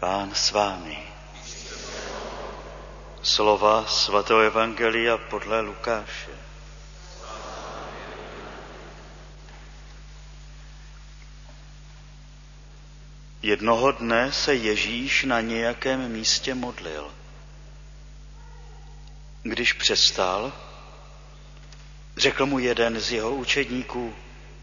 Pán s vámi. Slova svatého evangelia podle Lukáše. Jednoho dne se Ježíš na nějakém místě modlil. Když přestal, řekl mu jeden z jeho učedníků: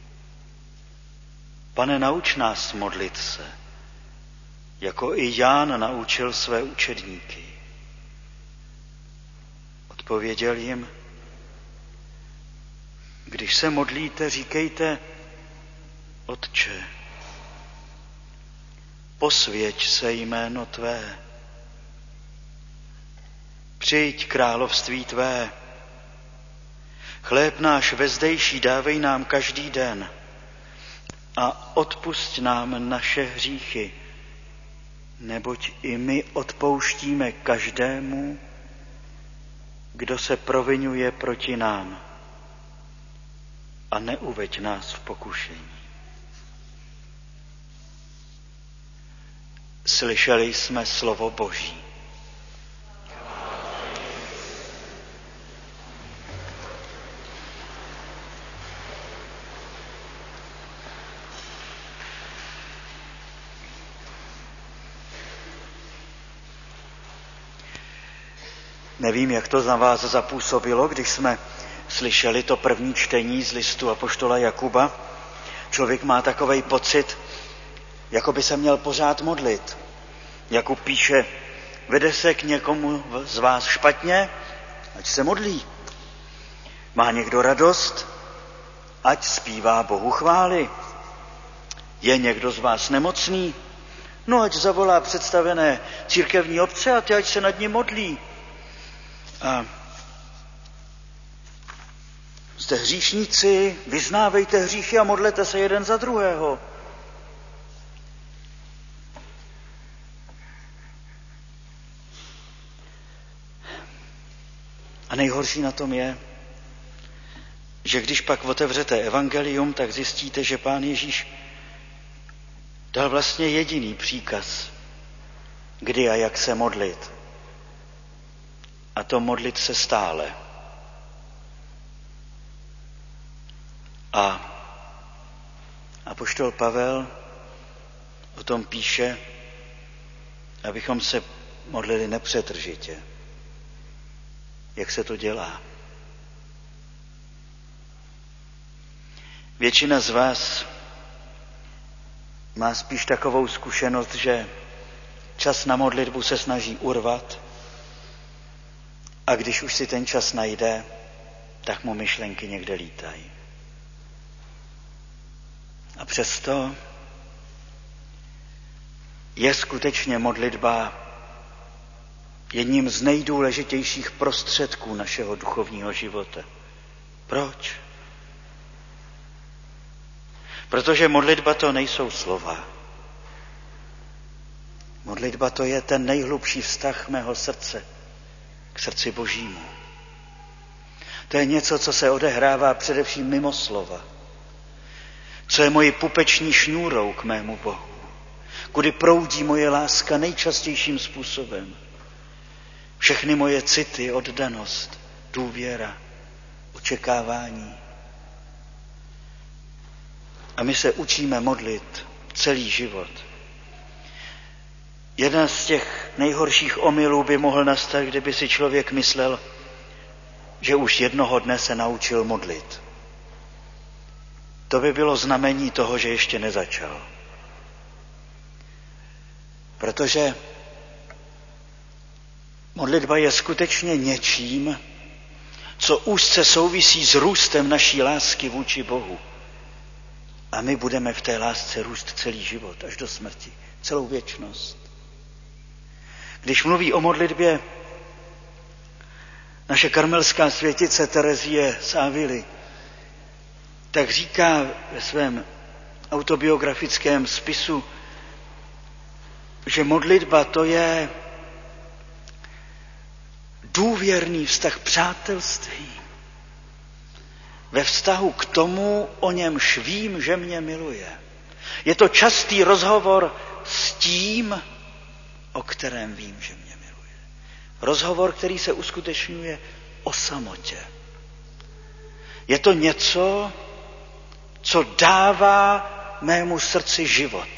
Pane, nauč nás modlit se, jako i Ján naučil své učedníky. Odpověděl jim: Když se modlíte, říkejte: Otče, posvěť se jméno tvé, přijď království tvé, chléb náš vezdejší dávej nám každý den a odpusť nám naše hříchy, neboť i my odpouštíme každému, kdo se proviňuje proti nám, a neuveď nás v pokušení. Slyšeli jsme slovo Boží. Nevím, jak to na vás zapůsobilo, když jsme slyšeli to první čtení z listu apoštola Jakuba. Člověk má takovej pocit, jako by se měl pořád modlit. Jakub píše: vede se k někomu z vás špatně, ať se modlí. Má někdo radost, ať zpívá Bohu chvály. Je někdo z vás nemocný, no ať zavolá představené církevní obce a ty ať se nad ním modlí. A jste hříšníci, vyznávejte hříchy a modlete se jeden za druhého. A nejhorší na tom je, že když pak otevřete evangelium, tak zjistíte, že Pán Ježíš dal vlastně jediný příkaz, kdy a jak se modlit. A to modlit se stále. A apoštol Pavel o tom píše, abychom se modlili nepřetržitě. Jak se to dělá? Většina z vás má spíš takovou zkušenost, že čas na modlitbu se snaží urvat, a když už si ten čas najde, tak mu myšlenky někde lítají. A přesto je skutečně modlitba jedním z nejdůležitějších prostředků našeho duchovního života. Proč? Protože modlitba to nejsou slova. Modlitba to je ten nejhlubší vztah mého srdce k srdci Božímu. To je něco, co se odehrává především mimo slova. Co je mojí pupeční šňůrou k mému Bohu. Kudy proudí moje láska nejčastějším způsobem. Všechny moje city, oddanost, důvěra, očekávání. A my se učíme modlit celý život. Jeden z těch nejhorších omylů by mohl nastat, kdyby si člověk myslel, že už jednoho dne se naučil modlit. To by bylo znamení toho, že ještě nezačal. Protože modlitba je skutečně něčím, co úzce souvisí s růstem naší lásky vůči Bohu. A my budeme v té lásce růst celý život, až do smrti, celou věčnost. Když mluví o modlitbě naše karmelská světice Terezie z Avily, tak říká ve svém autobiografickém spisu, že modlitba to je důvěrný vztah přátelství. Ve vztahu k tomu, o němž vím, že mě miluje. Je to častý rozhovor s tím, o kterém vím, že mě miluje. Rozhovor, který se uskutečňuje o samotě. Je to něco, co dává mému srdci život.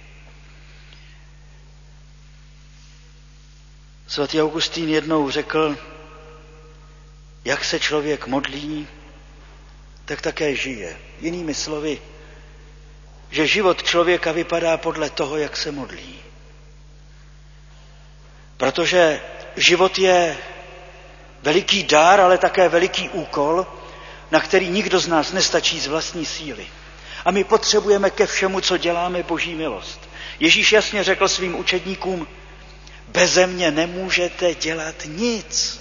Svatý Augustín jednou řekl, jak se člověk modlí, tak také žije. Jinými slovy, že život člověka vypadá podle toho, jak se modlí. Protože život je veliký dar, ale také veliký úkol, na který nikdo z nás nestačí z vlastní síly. A my potřebujeme ke všemu, co děláme, Boží milost. Ježíš jasně řekl svým učedníkům, beze mě nemůžete dělat nic.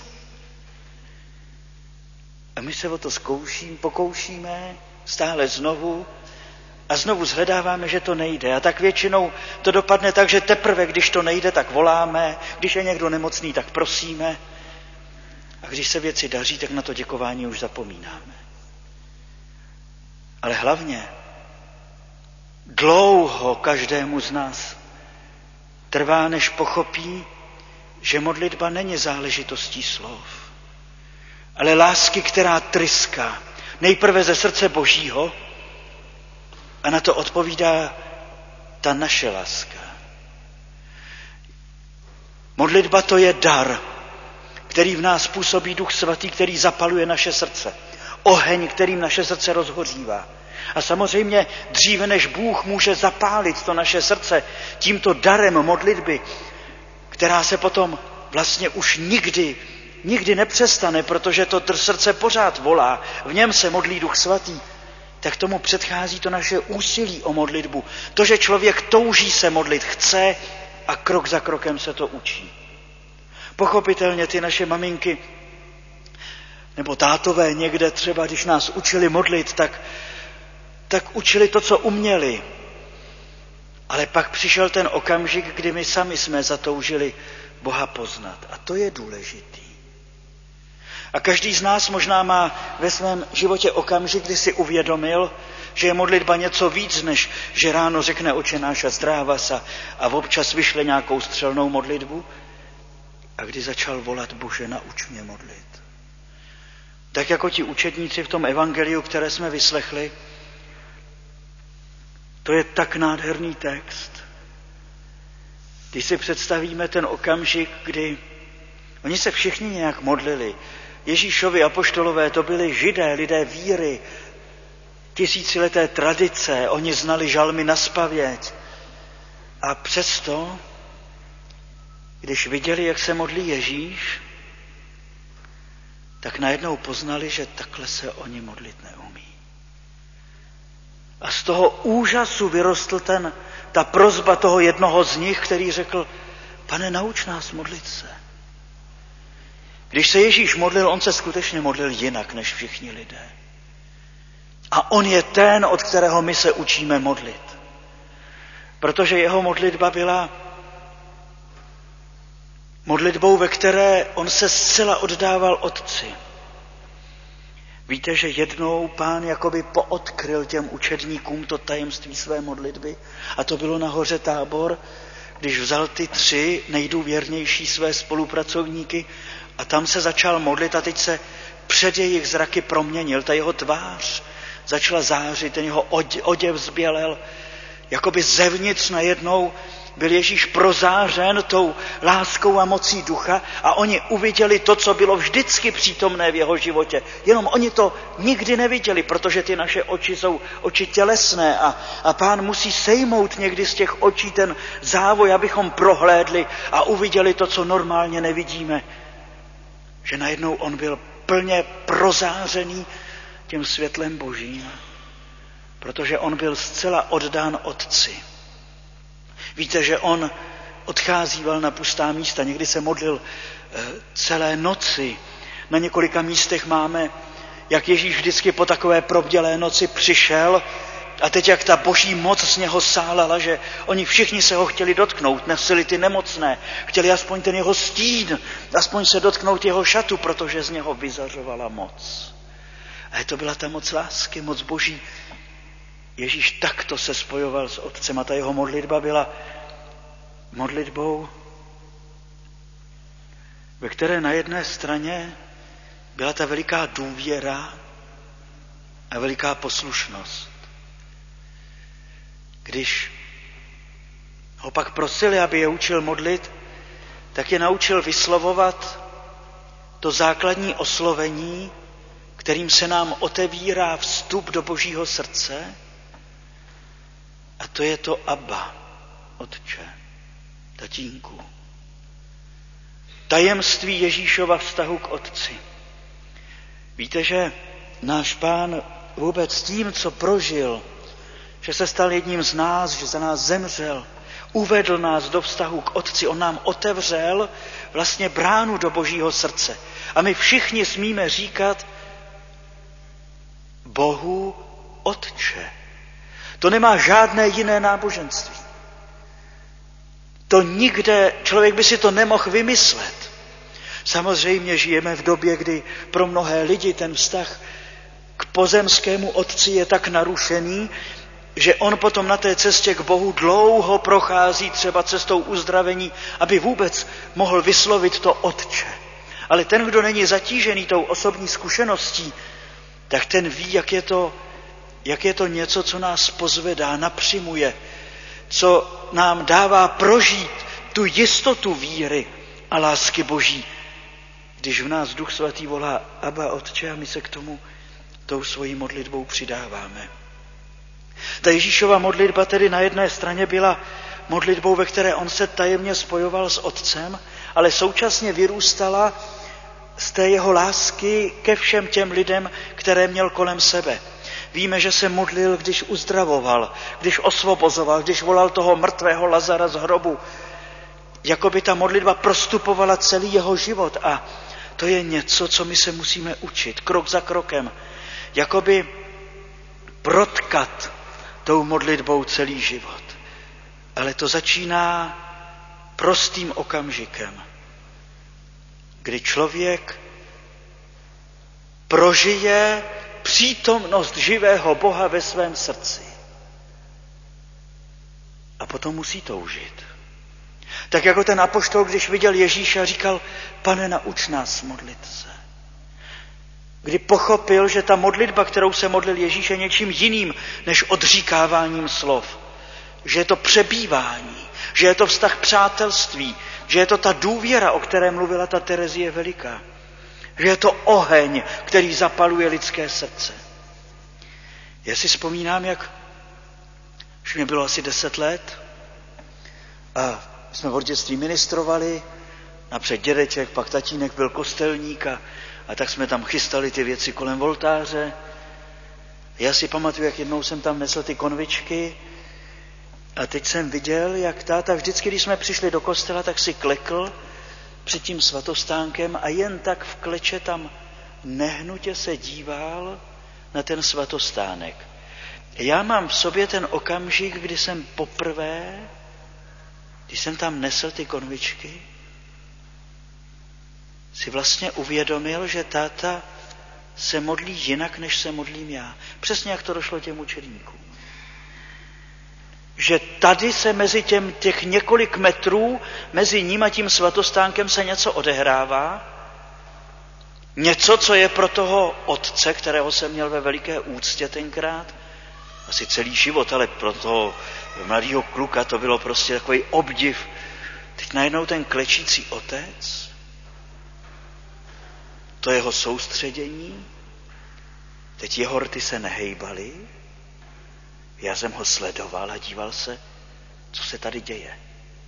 A my se o to pokoušíme stále znovu a znovu shledáváme, že to nejde. A tak většinou to dopadne tak, že teprve, když to nejde, tak voláme, když je někdo nemocný, tak prosíme. A když se věci daří, tak na to děkování už zapomínáme. Ale hlavně dlouho každému z nás trvá, než pochopí, že modlitba není záležitostí slov, ale lásky, která tryská nejprve ze srdce Božího a na to odpovídá ta naše láska. Modlitba to je dar, který v nás působí Duch Svatý, který zapaluje naše srdce. Oheň, kterým naše srdce rozhořívá. A samozřejmě dříve, než Bůh může zapálit to naše srdce tímto darem modlitby, která se potom vlastně už nikdy nepřestane, protože to srdce pořád volá, v něm se modlí Duch Svatý, tak tomu předchází to naše úsilí o modlitbu. To, že člověk touží se modlit, chce a krok za krokem se to učí. Pochopitelně ty naše maminky nebo tátové někde třeba, když nás učili modlit, tak učili to, co uměli. Ale pak přišel ten okamžik, kdy my sami jsme zatoužili Boha poznat. A to je důležitý. A každý z nás možná má ve svém životě okamžik, kdy si uvědomil, že je modlitba něco víc, než že ráno řekne Otče náš a zdráva se a občas vyšle nějakou střelnou modlitbu. A kdy začal volat, Bože, nauč mě modlit. Tak jako ti učedníci v tom evangeliu, které jsme vyslechli, to je tak nádherný text. Když si představíme ten okamžik, kdy oni se všichni nějak modlili. Ježíšovi apoštolové to byli Židé, lidé víry, tisícileté tradice, oni znali žalmy nazpavěť. A přesto, když viděli, jak se modlí Ježíš, tak najednou poznali, že takhle se oni modlit neumí. A z toho úžasu vyrostl ta prosba toho jednoho z nich, který řekl, Pane, nauč nás modlit se. Když se Ježíš modlil, on se skutečně modlil jinak než všichni lidé. A on je ten, od kterého my se učíme modlit. Protože jeho modlitba byla modlitbou, ve které on se zcela oddával Otci. Víte, že jednou Pán jakoby poodkryl těm učedníkům to tajemství své modlitby a to bylo na hoře Tábor, když vzal ty 3 nejdůvěrnější své spolupracovníky a tam se začal modlit a teď se před jejich zraky proměnil. Ta jeho tvář začala zářit, ten jeho oděv zbělel, jakoby zevnitř najednou byl Ježíš prozářen tou láskou a mocí ducha a oni uviděli to, co bylo vždycky přítomné v jeho životě. Jenom oni to nikdy neviděli, protože ty naše oči jsou oči tělesné a Pán musí sejmout někdy z těch očí ten závoj, abychom prohlédli a uviděli to, co normálně nevidíme. Že najednou on byl plně prozářený tím světlem Božím, protože on byl zcela oddán Otci. Víte, že on odcházíval na pustá místa, někdy se modlil celé noci. Na několika místech máme, jak Ježíš vždycky po takové probdělé noci přišel a teď jak ta boží moc z něho sálala, že oni všichni se ho chtěli dotknout, nesili ty nemocné, chtěli aspoň ten jeho stín, aspoň se dotknout jeho šatu, protože z něho vyzařovala moc. A to byla ta moc lásky, moc boží. Ježíš takto se spojoval s Otcem a ta jeho modlitba byla modlitbou ve které na jedné straně byla ta veliká důvěra a veliká poslušnost. Když ho pak prosili, aby je učil modlit, tak je naučil vyslovovat to základní oslovení, kterým se nám otevírá vstup do Božího srdce, a to je to Abba, Otče, Tatínku. Tajemství Ježíšova vztahu k Otci. Víte, že náš Pán vůbec tím, co prožil, že se stal jedním z nás, že za nás zemřel, uvedl nás do vztahu k Otci, on nám otevřel vlastně bránu do Božího srdce. A my všichni smíme říkat Bohu Otče. To nemá žádné jiné náboženství. To nikde, člověk by si to nemohl vymyslet. Samozřejmě žijeme v době, kdy pro mnohé lidi ten vztah k pozemskému Otci je tak narušený, že on potom na té cestě k Bohu dlouho prochází třeba cestou uzdravení, aby vůbec mohl vyslovit to Otče. Ale ten, kdo není zatížený tou osobní zkušeností, tak ten ví, jak je to něco, co nás pozvedá, napřimuje, co nám dává prožít tu jistotu víry a lásky Boží, když v nás Duch Svatý volá Abba, Otče, a my se k tomu tou svojí modlitbou přidáváme. Ta Ježíšova modlitba tedy na jedné straně byla modlitbou, ve které on se tajemně spojoval s Otcem, ale současně vyrůstala z té jeho lásky ke všem těm lidem, které měl kolem sebe. Víme, že se modlil, když uzdravoval, když osvobozoval, když volal toho mrtvého Lazara z hrobu. Jakoby ta modlitba prostupovala celý jeho život, a to je něco, co my se musíme učit, krok za krokem. Jakoby protkat tou modlitbou celý život. Ale to začíná prostým okamžikem, kdy člověk prožije přítomnost živého Boha ve svém srdci. A potom musí toužit. Tak jako ten apoštol, když viděl Ježíša, říkal: Pane, nauč nás modlit se. Kdy pochopil, že ta modlitba, kterou se modlil Ježíš, je něčím jiným než odříkáváním slov. Že je to přebývání, že je to vztah přátelství, že je to ta důvěra, o které mluvila ta Terezie Veliká. Že je to oheň, který zapaluje lidské srdce. Já si vzpomínám, jak už mě bylo asi 10 let a jsme v dětství ministrovali, napřed dědeček, pak tatínek byl kostelník a tak jsme tam chystali ty věci kolem oltáře. Já si pamatuju, jak jednou jsem tam nesl ty konvičky a teď jsem viděl, jak táta vždycky, když jsme přišli do kostela, tak si klekl před tím svatostánkem a jen tak v kleče tam nehnutě se díval na ten svatostánek. Já mám v sobě ten okamžik, kdy jsem poprvé, když jsem tam nesl ty konvičky, si vlastně uvědomil, že táta se modlí jinak, než se modlím já. Přesně jak to došlo těm učedníkům. Že tady se mezi těch několik metrů, mezi ním a tím svatostánkem se něco odehrává. Něco, co je pro toho otce, kterého jsem měl ve veliké úctě tenkrát, asi celý život, ale pro toho mladého kluka to bylo prostě takový obdiv. Teď najednou ten klečící otec, to jeho soustředění, teď jeho rty se nehejbaly, já jsem ho sledoval a díval se, co se tady děje.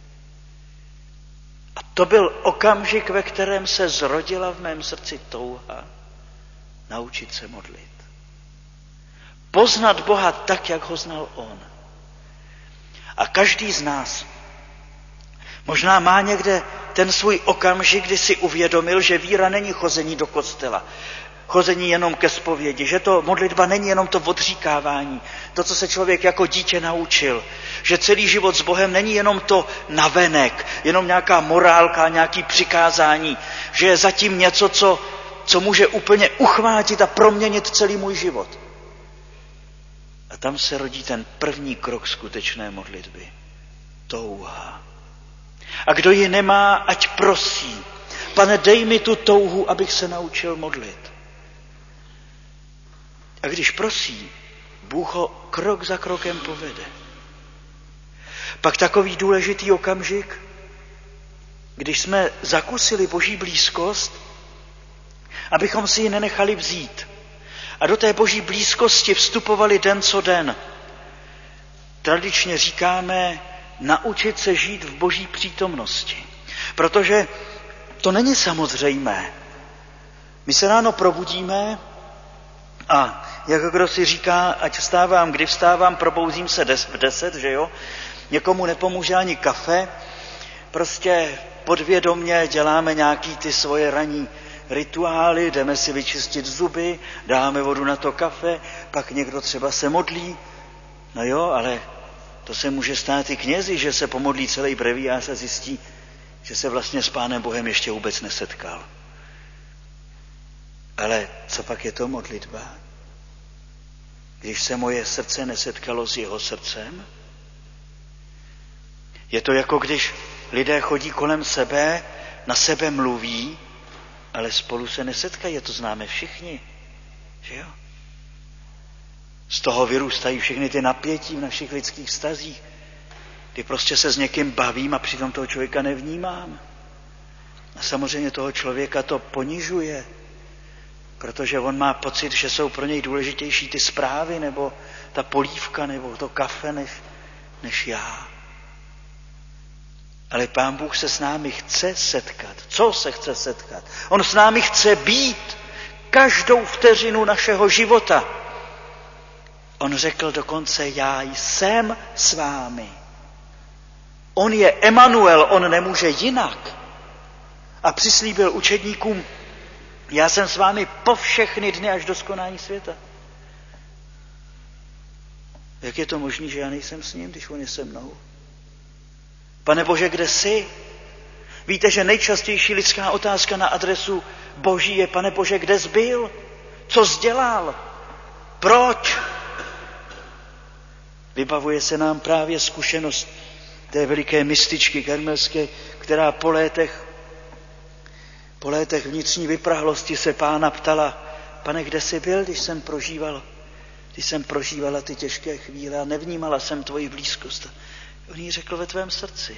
A to byl okamžik, ve kterém se zrodila v mém srdci touha naučit se modlit. Poznat Boha tak, jak ho znal on. A každý z nás možná má někde ten svůj okamžik, kdy si uvědomil, že víra není chození do kostela, chození jenom ke zpovědi, že to modlitba není jenom to odříkávání, to, co se člověk jako dítě naučil, že celý život s Bohem není jenom to navenek, jenom nějaká morálka, nějaký přikázání, že je zatím něco, co může úplně uchvátit a proměnit celý můj život. A tam se rodí ten první krok skutečné modlitby. Touha. A kdo ji nemá, ať prosí. Pane, dej mi tu touhu, abych se naučil modlit. A když prosí, Bůh ho krok za krokem povede. Pak takový důležitý okamžik, když jsme zakusili Boží blízkost, abychom si ji nenechali vzít. A do té Boží blízkosti vstupovali den co den. Tradičně říkáme naučit se žít v Boží přítomnosti. Protože to není samozřejmé. My se ráno probudíme a jak kdo si říká, ať vstávám, kdy vstávám, probouzím se v 10, že jo? Někomu nepomůže ani kafe. Prostě podvědomě děláme nějaký ty svoje ranní rituály, jdeme si vyčistit zuby, dáme vodu na to kafe, pak někdo třeba se modlí. No jo, ale to se může stát i knězi, že se pomodlí celý breviář a zjistí, že se vlastně s Pánem Bohem ještě vůbec nesetkal. Ale co pak je to modlitba? Když se moje srdce nesetkalo s jeho srdcem? Je to jako když lidé chodí kolem sebe, na sebe mluví, ale spolu se nesetkají, to známe všichni, že jo? Z toho vyrůstají všechny ty napětí v našich lidských vztazích, kdy prostě se s někým bavím a přitom toho člověka nevnímám. A samozřejmě toho člověka to ponižuje, protože on má pocit, že jsou pro něj důležitější ty zprávy, nebo ta polívka, nebo to kafe, než já. Ale Pán Bůh se s námi chce setkat. Co se chce setkat? On s námi chce být každou vteřinu našeho života. On řekl dokonce, já jsem s vámi. On je Emanuel, on nemůže jinak. A přislíbil učedníkům, já jsem s vámi po všechny dny až do skonání světa. Jak je to možné, že já nejsem s ním, když on je se mnou? Pane Bože, kde jsi? Víte, že nejčastější lidská otázka na adresu Boží je, Pane Bože, kde jsi byl? Co jsi dělal? Proč? Vybavuje se nám právě zkušenost té veliké mističky karmelské, která po létech vnitřní vyprahlosti se Pána ptala, Pane, kde jsi byl, když jsem prožívala ty těžké chvíle a nevnímala jsem tvoji blízkost. On jí řekl, ve tvém srdci.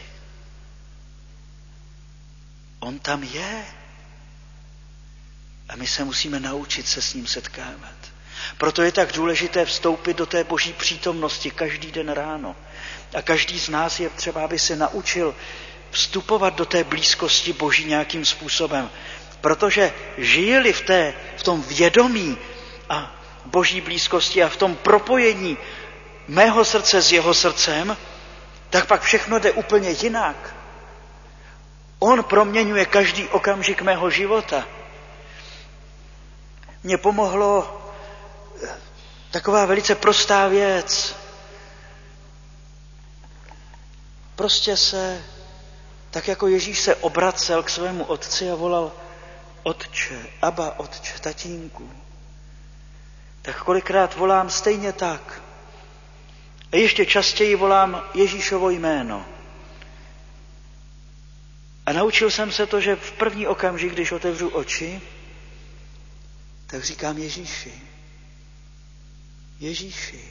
On tam je. A my se musíme naučit se s ním setkávat. Proto je tak důležité vstoupit do té Boží přítomnosti každý den ráno. A každý z nás je třeba, aby se naučil vstupovat do té blízkosti Boží nějakým způsobem. Protože žije-li v tom vědomí a Boží blízkosti a v tom propojení mého srdce s jeho srdcem, tak pak všechno jde úplně jinak. On proměňuje každý okamžik mého života. Mně pomohlo taková velice prostá věc. Prostě se, tak jako Ježíš se obracel k svému otci a volal Otče, Abba, Otče, tatínku. Tak kolikrát volám stejně tak. A ještě častěji volám Ježíšovo jméno. A naučil jsem se to, že v první okamžik, když otevřu oči, tak říkám Ježíši. Ježíši.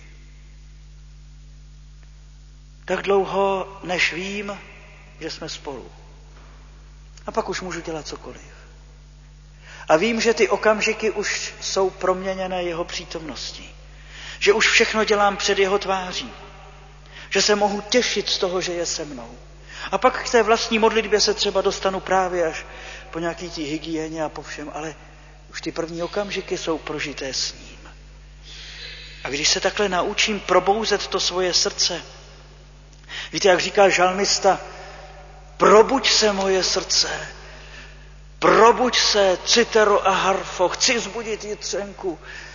Tak dlouho, než vím, že jsme spolu. A pak už můžu dělat cokoliv. A vím, že ty okamžiky už jsou proměněné jeho přítomností. Že už všechno dělám před jeho tváří. Že se mohu těšit z toho, že je se mnou. A pak k té vlastní modlitbě se třeba dostanu právě až po nějaký tí hygieně a po všem, ale už ty první okamžiky jsou prožité s ním. A když se takhle naučím probouzet to svoje srdce, víte, jak říká žalmista, probuď se moje srdce, probuď se, citero a harfo, chci zbudit jitřenku.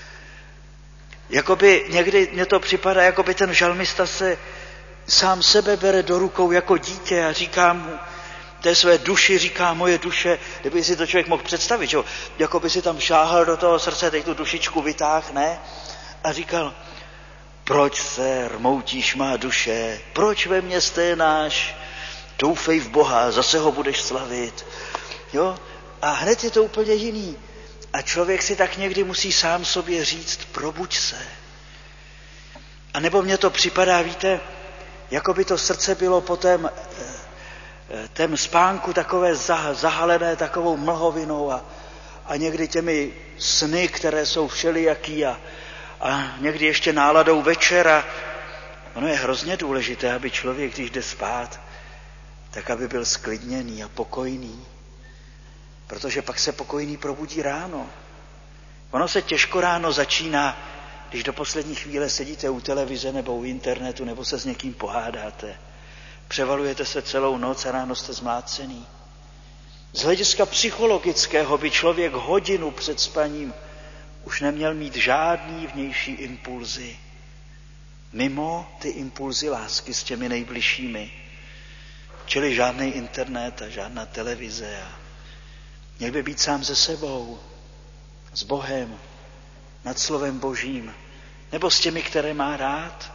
Jakoby někdy mně to připadá, jakoby ten žalmista se sám sebe bere do rukou jako dítě a říká mu, té své duši říká moje duše, kdyby si to člověk mohl představit, že? Jako by si tam šáhal do toho srdce, teď tu dušičku vytáhne a říkal, proč se rmoutíš má duše, proč ve mně sténáš, doufej v Boha, zase ho budeš slavit. Jo? A hned je to úplně jiný. A člověk si tak někdy musí sám sobě říct, probuď se. A nebo mně to připadá, víte, jako by to srdce bylo po tém spánku takové zahalené takovou mlhovinou a někdy těmi sny, které jsou všelijaký a někdy ještě náladou večera. Ono je hrozně důležité, aby člověk, když jde spát, tak aby byl sklidněný a pokojný. Protože pak se pokojný probudí ráno. Ono se těžko ráno začíná, když do poslední chvíle sedíte u televize nebo u internetu nebo se s někým pohádáte. Převalujete se celou noc a ráno jste zmlácený. Z hlediska psychologického by člověk hodinu před spaním už neměl mít žádný vnější impulzy. Mimo ty impulzy lásky s těmi nejbližšími. Čili žádný internet a žádná televize. Měl by být sám se sebou, s Bohem, nad slovem Božím, nebo s těmi, které má rád.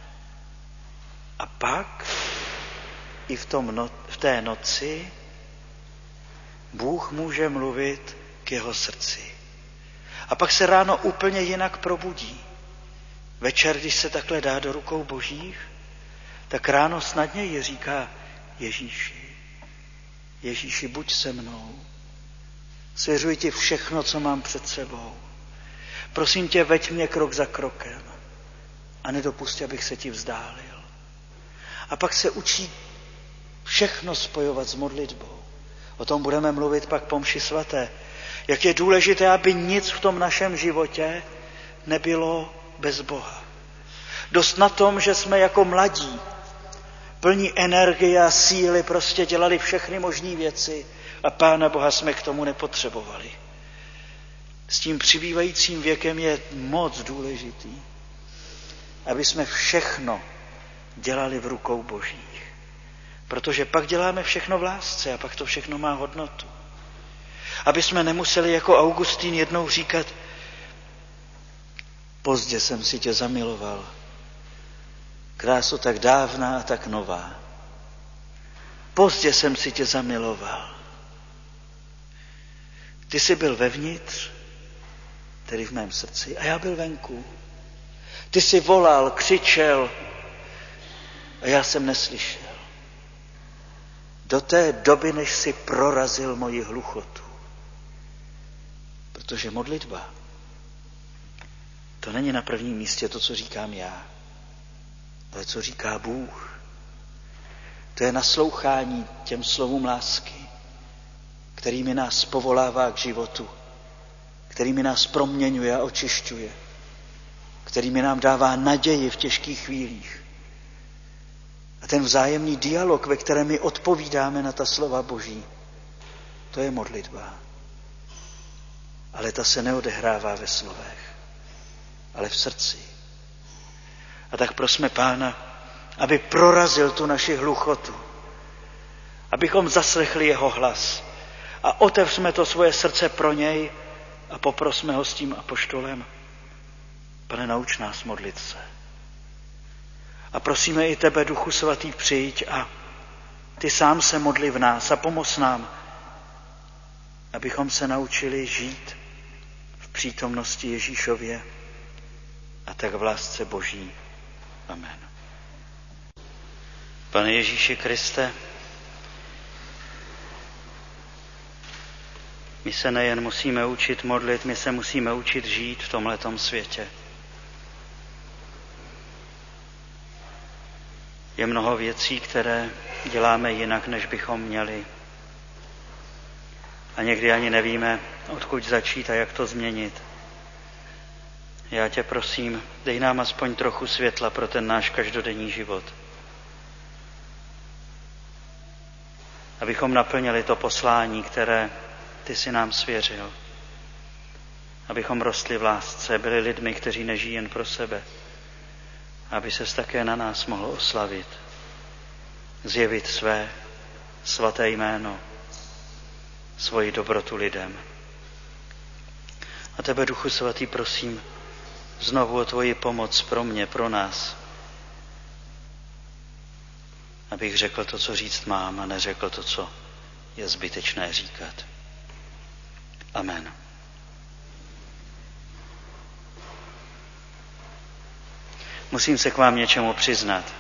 A pak i v té noci Bůh může mluvit k jeho srdci. A pak se ráno úplně jinak probudí. Večer, když se takhle dá do rukou Božích, tak ráno snadněji říká Ježíši, buď se mnou. Svěřuji ti všechno, co mám před sebou. Prosím tě, veď mě krok za krokem a nedopusť, abych se ti vzdálil. A pak se učí všechno spojovat s modlitbou. O tom budeme mluvit pak po mši svaté. Jak je důležité, aby nic v tom našem životě nebylo bez Boha. Dost na tom, že jsme jako mladí, plní energie a síly, prostě dělali všechny možné věci a Pána Boha jsme k tomu nepotřebovali. S tím přibývajícím věkem je moc důležitý, aby jsme všechno dělali v rukou Božích. Protože pak děláme všechno v lásce a pak to všechno má hodnotu. Aby jsme nemuseli jako Augustín jednou říkat, pozdě jsem si tě zamiloval, kráso tak dávná a tak nová. Pozdě jsem si tě zamiloval. Ty jsi byl vevnitř, tedy v mém srdci, a já byl venku. Ty jsi volal, křičel a já jsem neslyšel. Do té doby, než si prorazil moji hluchotu. Protože modlitba, to není na prvním místě to, co říkám já, ale co říká Bůh. To je naslouchání těm slovům lásky, kterými nás povolává k životu, kterými nás proměňuje a očišťuje, kterými nám dává naději v těžkých chvílích. A ten vzájemný dialog, ve kterém my odpovídáme na ta slova Boží, to je modlitba. Ale ta se neodehrává ve slovech, ale v srdci. A tak prosme Pána, aby prorazil tu naši hluchotu, abychom zaslechli jeho hlas a otevřme to svoje srdce pro něj a poprosme ho s tím apoštolem. Pane, nauč nás modlit se. A prosíme i tebe, Duchu Svatý, přijď a ty sám se modli v nás a pomoz nám, abychom se naučili žít v přítomnosti Ježíšově a tak v lásce Boží. Amen. Pane Ježíši Kriste, my se nejen musíme učit modlit, my se musíme učit žít v tomhletom světě. Je mnoho věcí, které děláme jinak, než bychom měli. A někdy ani nevíme, odkud začít a jak to změnit. Já tě prosím, dej nám aspoň trochu světla pro ten náš každodenní život. Abychom naplnili to poslání, které ty jsi nám svěřil. Abychom rostli v lásce, byli lidmi, kteří nežijí jen pro sebe. Aby ses také na nás mohl oslavit. Zjevit své svaté jméno, svoji dobrotu lidem. A tebe, Duchu Svatý, prosím znovu o tvoji pomoc pro mě, pro nás. Abych řekl to, co říct mám, a neřekl to, co je zbytečné říkat. Amen. Musím se k vám něčemu přiznat.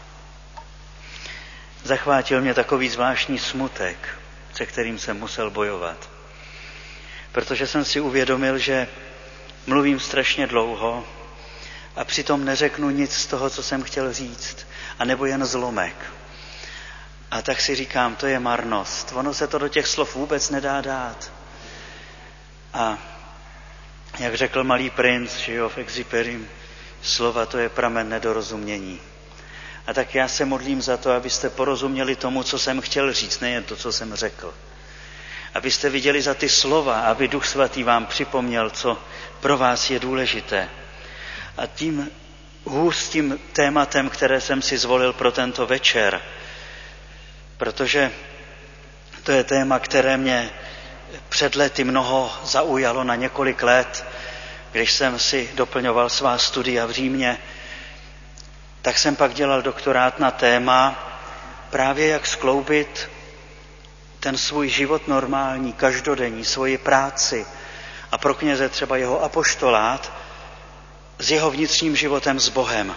Zachvátil mě takový zvláštní smutek, se kterým jsem musel bojovat. Protože jsem si uvědomil, že mluvím strašně dlouho a přitom neřeknu nic z toho, co jsem chtěl říct, anebo jen zlomek. A tak si říkám, to je marnost. Ono se to do těch slov vůbec nedá dát. A jak řekl malý princ, že jo, v Exupérym, slova to je pramen nedorozumění. A tak já se modlím za to, abyste porozuměli tomu, co jsem chtěl říct, nejen to, co jsem řekl. Abyste viděli za ty slova, aby Duch Svatý vám připomněl, co pro vás je důležité. A tím hustým tématem, které jsem si zvolil pro tento večer, protože to je téma, které mě před lety mnoho zaujalo na několik let, když jsem si doplňoval svá studia v Římě, tak jsem pak dělal doktorát na téma právě jak skloubit ten svůj život normální, každodenní, svoji práci a pro kněze třeba jeho apoštolát s jeho vnitřním životem s Bohem.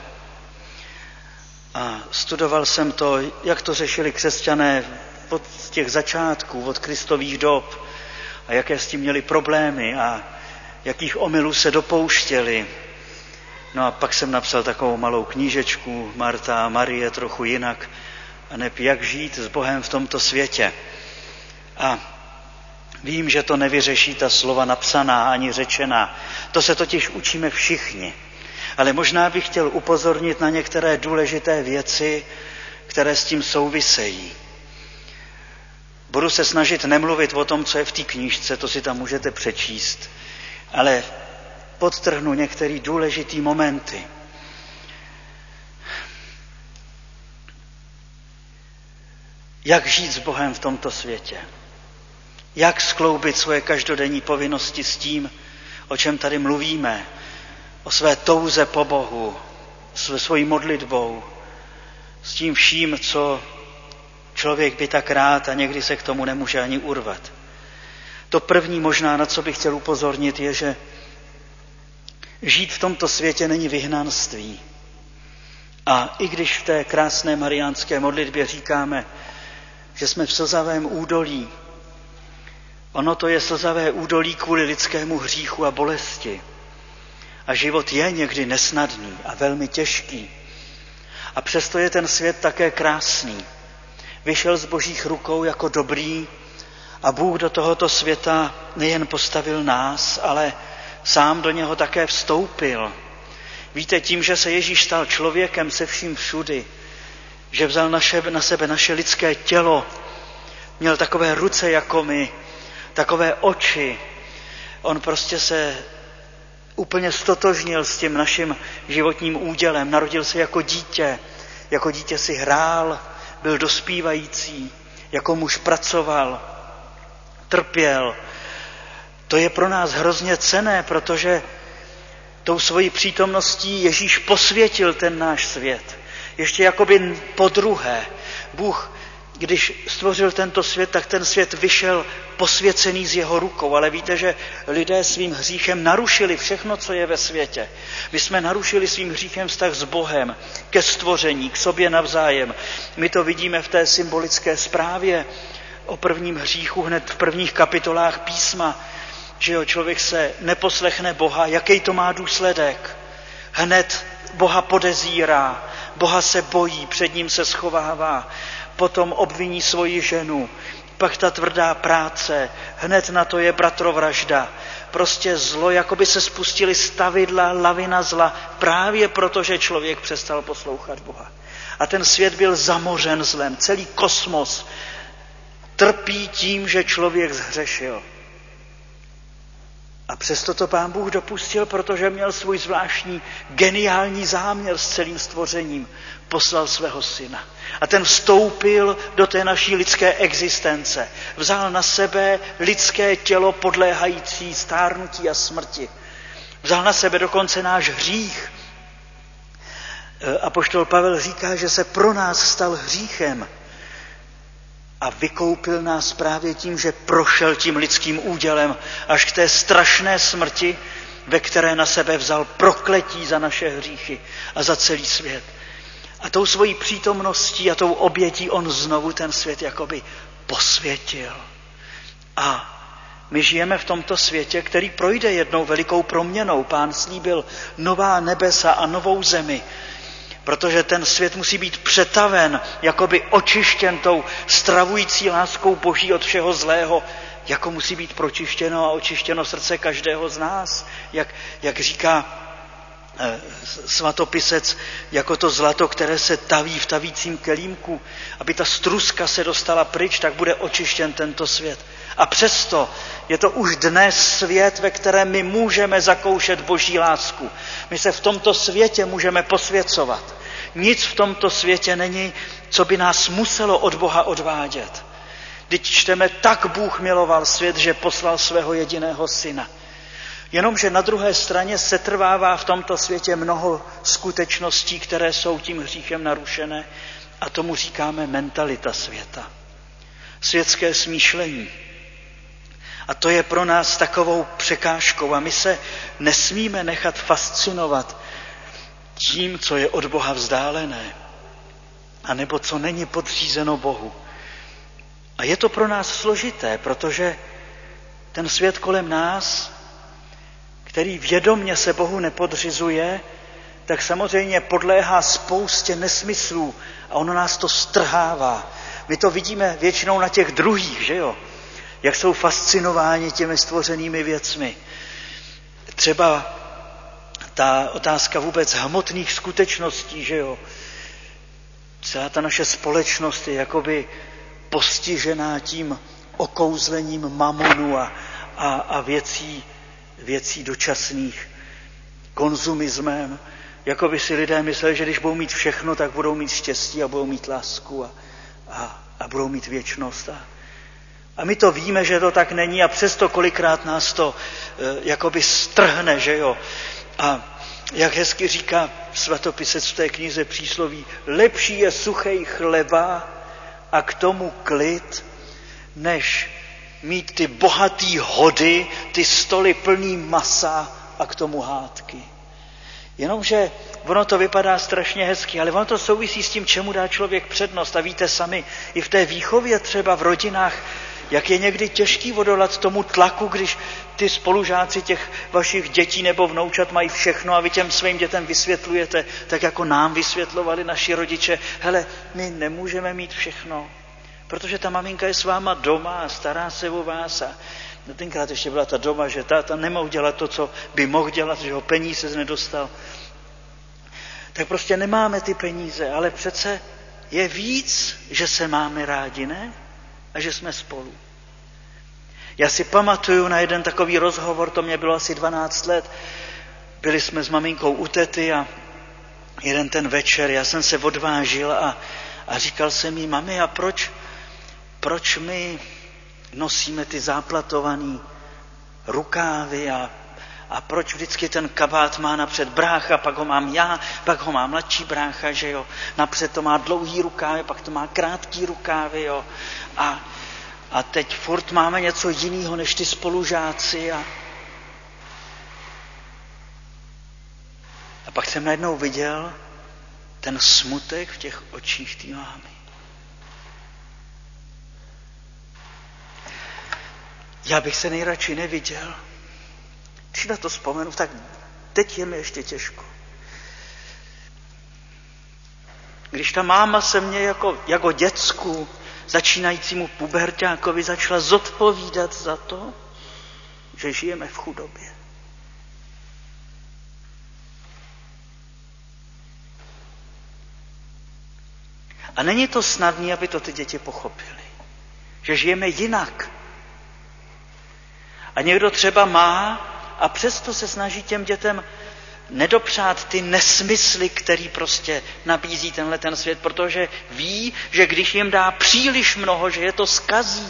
A studoval jsem to, jak to řešili křesťané od těch začátků, od Kristových dob a jaké s tím měli problémy a jakých omylů se dopouštěli. No a pak jsem napsal takovou malou knížečku Marta a Marie trochu jinak, a neb jak žít s Bohem v tomto světě. A vím, že to nevyřeší ta slova napsaná ani řečená. To se totiž učíme všichni. Ale možná bych chtěl upozornit na některé důležité věci, které s tím souvisejí. Budu se snažit nemluvit o tom, co je v té knížce, to si tam můžete přečíst, ale podtrhnu některé důležité momenty. Jak žít s Bohem v tomto světě? Jak skloubit svoje každodenní povinnosti s tím, o čem tady mluvíme, o své touze po Bohu, se svojí modlitbou, s tím vším, co člověk by tak rád a někdy se k tomu nemůže ani urvat. To první možná, na co bych chtěl upozornit, je, že žít v tomto světě není vyhnanství. A i když v té krásné mariánské modlitbě říkáme, že jsme v slzavém údolí, ono to je slzavé údolí kvůli lidskému hříchu a bolesti. A život je někdy nesnadný a velmi těžký. A přesto je ten svět také krásný. Vyšel z Božích rukou jako dobrý a Bůh do tohoto světa nejen postavil nás, ale sám do něho také vstoupil. Víte, tím, že se Ježíš stal člověkem se vším všudy, že vzal na sebe naše lidské tělo, měl takové ruce jako my, takové oči, on prostě se úplně stotožnil s tím naším životním údělem, narodil se jako dítě si hrál, byl dospívající, jako muž pracoval, trpěl. To je pro nás hrozně cenné, protože tou svojí přítomností Ježíš posvětil ten náš svět. Ještě jakoby podruhé. Bůh, když stvořil tento svět, tak ten svět vyšel posvěcený z jeho rukou. Ale víte, že lidé svým hříchem narušili všechno, co je ve světě. My jsme narušili svým hříchem vztah s Bohem, ke stvoření, k sobě navzájem. My to vidíme v té symbolické zprávě o prvním hříchu hned v prvních kapitolách písma, že jo, člověk se neposlechne Boha, jaký to má důsledek. Hned Boha podezírá, Boha se bojí, před ním se schovává, potom obviní svoji ženu, pak ta tvrdá práce, hned na to je bratrovražda. Prostě zlo, jako by se spustily stavidla, lavina zla, právě proto, že člověk přestal poslouchat Boha. A ten svět byl zamořen zlem, celý kosmos trpí tím, že člověk zhřešil. A přesto to Pán Bůh dopustil, protože měl svůj zvláštní geniální záměr s celým stvořením. Poslal svého syna. A ten vstoupil do té naší lidské existence. Vzal na sebe lidské tělo podléhající stárnutí a smrti. Vzal na sebe dokonce náš hřích. Apoštol Pavel říká, že se pro nás stal hříchem. a vykoupil nás právě tím, že prošel tím lidským údělem až k té strašné smrti, ve které na sebe vzal prokletí za naše hříchy a za celý svět. A tou svojí přítomností a tou obětí on znovu ten svět jakoby posvětil. A my žijeme v tomto světě, který projde jednou velikou proměnou. Pán slíbil nová nebesa a novou zemi, protože ten svět musí být přetaven, jakoby očištěn tou stravující láskou Boží od všeho zlého, jako musí být pročištěno a očištěno srdce každého z nás, jak říká svatopisec, jako to zlato, které se taví v tavícím kelímku, aby ta struska se dostala pryč, tak bude očištěn tento svět. A přesto je to už dnes svět, ve kterém my můžeme zakoušet Boží lásku. My se v tomto světě můžeme posvěcovat. Nic v tomto světě není, co by nás muselo od Boha odvádět. Vždyť čteme, tak Bůh miloval svět, že poslal svého jediného syna. Jenomže na druhé straně se trvává v tomto světě mnoho skutečností, které jsou tím hříchem narušené, a tomu říkáme mentalita světa. Světské smýšlení. A to je pro nás takovou překážkou a my se nesmíme nechat fascinovat tím, co je od Boha vzdálené, anebo co není podřízeno Bohu. A je to pro nás složité, protože ten svět kolem nás, který vědomě se Bohu nepodřizuje, tak samozřejmě podléhá spoustě nesmyslů a ono nás to strhává. My to vidíme většinou na těch druhých, že jo? Jak jsou fascinováni těmi stvořenými věcmi. Třeba ta otázka vůbec hmotných skutečností, že jo? Celá ta naše společnost je jakoby postižená tím okouzlením mamonu a věcí dočasných, konzumismem. Jakoby si lidé mysleli, že když budou mít všechno, tak budou mít štěstí a budou mít lásku a budou mít věčnost. A my to víme, že to tak není a přesto kolikrát nás to jakoby strhne, že jo. A jak hezky říká svatopisec v té knize Přísloví, lepší je suchej chleba a k tomu klid, než mít ty bohatý hody, ty stoly plný masa a k tomu hádky. Jenomže ono to vypadá strašně hezky, ale ono to souvisí s tím, čemu dá člověk přednost. A víte sami, i v té výchově třeba v rodinách, jak je někdy těžký odolat tomu tlaku, když ty spolužáci těch vašich dětí nebo vnoučat mají všechno a vy těm svým dětem vysvětlujete, tak jako nám vysvětlovali naši rodiče, hele, my nemůžeme mít všechno, protože ta maminka je s váma doma a stará se o vás a tenkrát ještě byla ta doma, že táta nemohl dělat to, co by mohl dělat, že ho peníze nedostal. Tak prostě nemáme ty peníze, ale přece je víc, že se máme rádi, ne? A že jsme spolu. Já si pamatuju na jeden takový rozhovor, to mě bylo asi 12 let. Byli jsme s maminkou u tety a jeden ten večer já jsem se odvážil a říkal jsem jí, mami, a proč my nosíme ty záplatované rukávy a proč vždycky ten kabát má napřed brácha, pak ho mám já, pak ho má mladší brácha, že jo. Napřed to má dlouhý rukávy, pak to má krátký rukávy, jo. A teď furt máme něco jiného než ty spolužáci a pak jsem najednou viděl ten smutek v těch očích té mámy. Já bych se nejradši neviděl. Když na to vzpomenu, tak teď je mi ještě těžko. Když ta máma se mě jako děcku, začínajícímu puberťákovi, začala zodpovídat za to, že žijeme v chudobě. A není to snadné, aby to ty děti pochopili. Že žijeme jinak. A někdo třeba má a přesto se snaží těm dětem nedopřát ty nesmysly, který prostě nabízí ten svět, protože ví, že když jim dá příliš mnoho, že je to zkazí.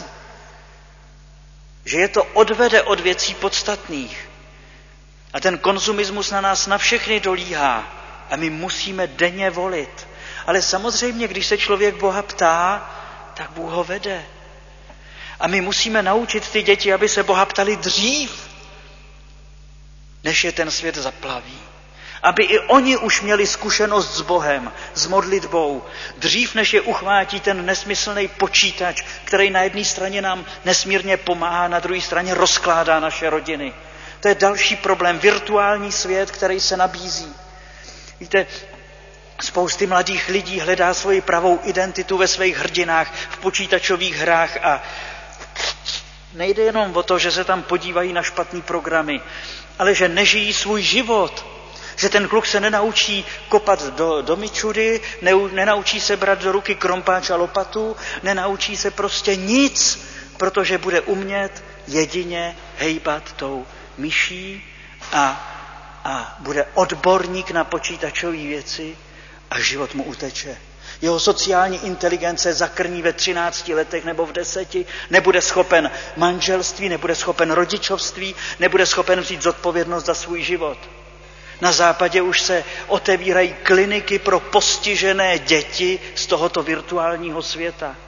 Že je to odvede od věcí podstatných. A ten konzumismus na nás na všechny dolíhá. A my musíme denně volit. Ale samozřejmě, když se člověk Boha ptá, tak Bůh ho vede. A my musíme naučit ty děti, aby se Boha ptali dřív, než je ten svět zaplaví. Aby i oni už měli zkušenost s Bohem, s modlitbou, dřív než je uchvátí ten nesmyslný počítač, který na jedné straně nám nesmírně pomáhá, na druhé straně rozkládá naše rodiny. To je další problém, virtuální svět, který se nabízí. Víte, spousty mladých lidí hledá svoji pravou identitu ve svých hrdinách, v počítačových hrách a nejde jenom o to, že se tam podívají na špatný programy, ale že nežijí svůj život. Že ten kluk se nenaučí kopat do mičury, nenaučí se brát do ruky krompáč a lopatu, nenaučí se prostě nic, protože bude umět jedině hejbat tou myší a bude odborník na počítačové věci a život mu uteče. Jeho sociální inteligence zakrní ve 13 letech nebo v 10, nebude schopen manželství, nebude schopen rodičovství, nebude schopen vzít zodpovědnost za svůj život. Na západě už se otevírají kliniky pro postižené děti z tohoto virtuálního světa.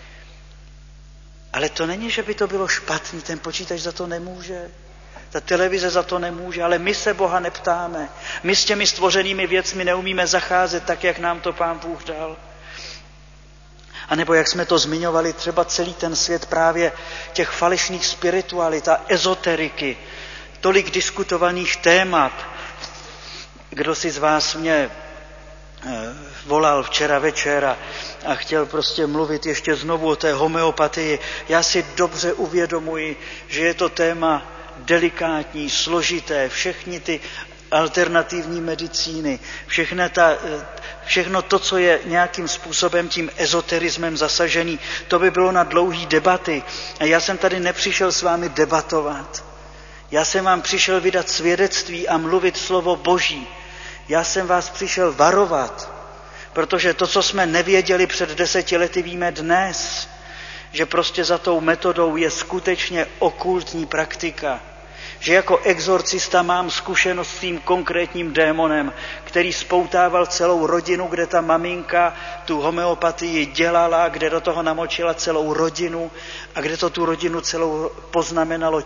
Ale to není, že by to bylo špatný, ten počítač za to nemůže. Ta televize za to nemůže, ale my se Boha neptáme. My s těmi stvořenými věcmi neumíme zacházet tak, jak nám to Pán Bůh dal. A nebo jak jsme to zmiňovali, třeba celý ten svět právě těch falešných spiritualit a ezoteriky, tolik diskutovaných témat. Kdo si z vás mě volal včera večer a chtěl prostě mluvit ještě znovu o té homeopatii. Já si dobře uvědomuji, že je to téma delikátní, složité, všechny ty alternativní medicíny, všechno to, co je nějakým způsobem tím ezoterismem zasažený, to by bylo na dlouhý debaty. A já jsem tady nepřišel s vámi debatovat. Já jsem vám přišel vydat svědectví a mluvit slovo Boží. Já jsem vás přišel varovat, protože to, co jsme nevěděli před 10 lety, víme dnes, že prostě za tou metodou je skutečně okultní praktika. Že jako exorcista mám zkušenost s tím konkrétním démonem, který spoutával celou rodinu, kde ta maminka tu homeopatii dělala, kde do toho namočila celou rodinu a kde to tu rodinu celou poznamenalo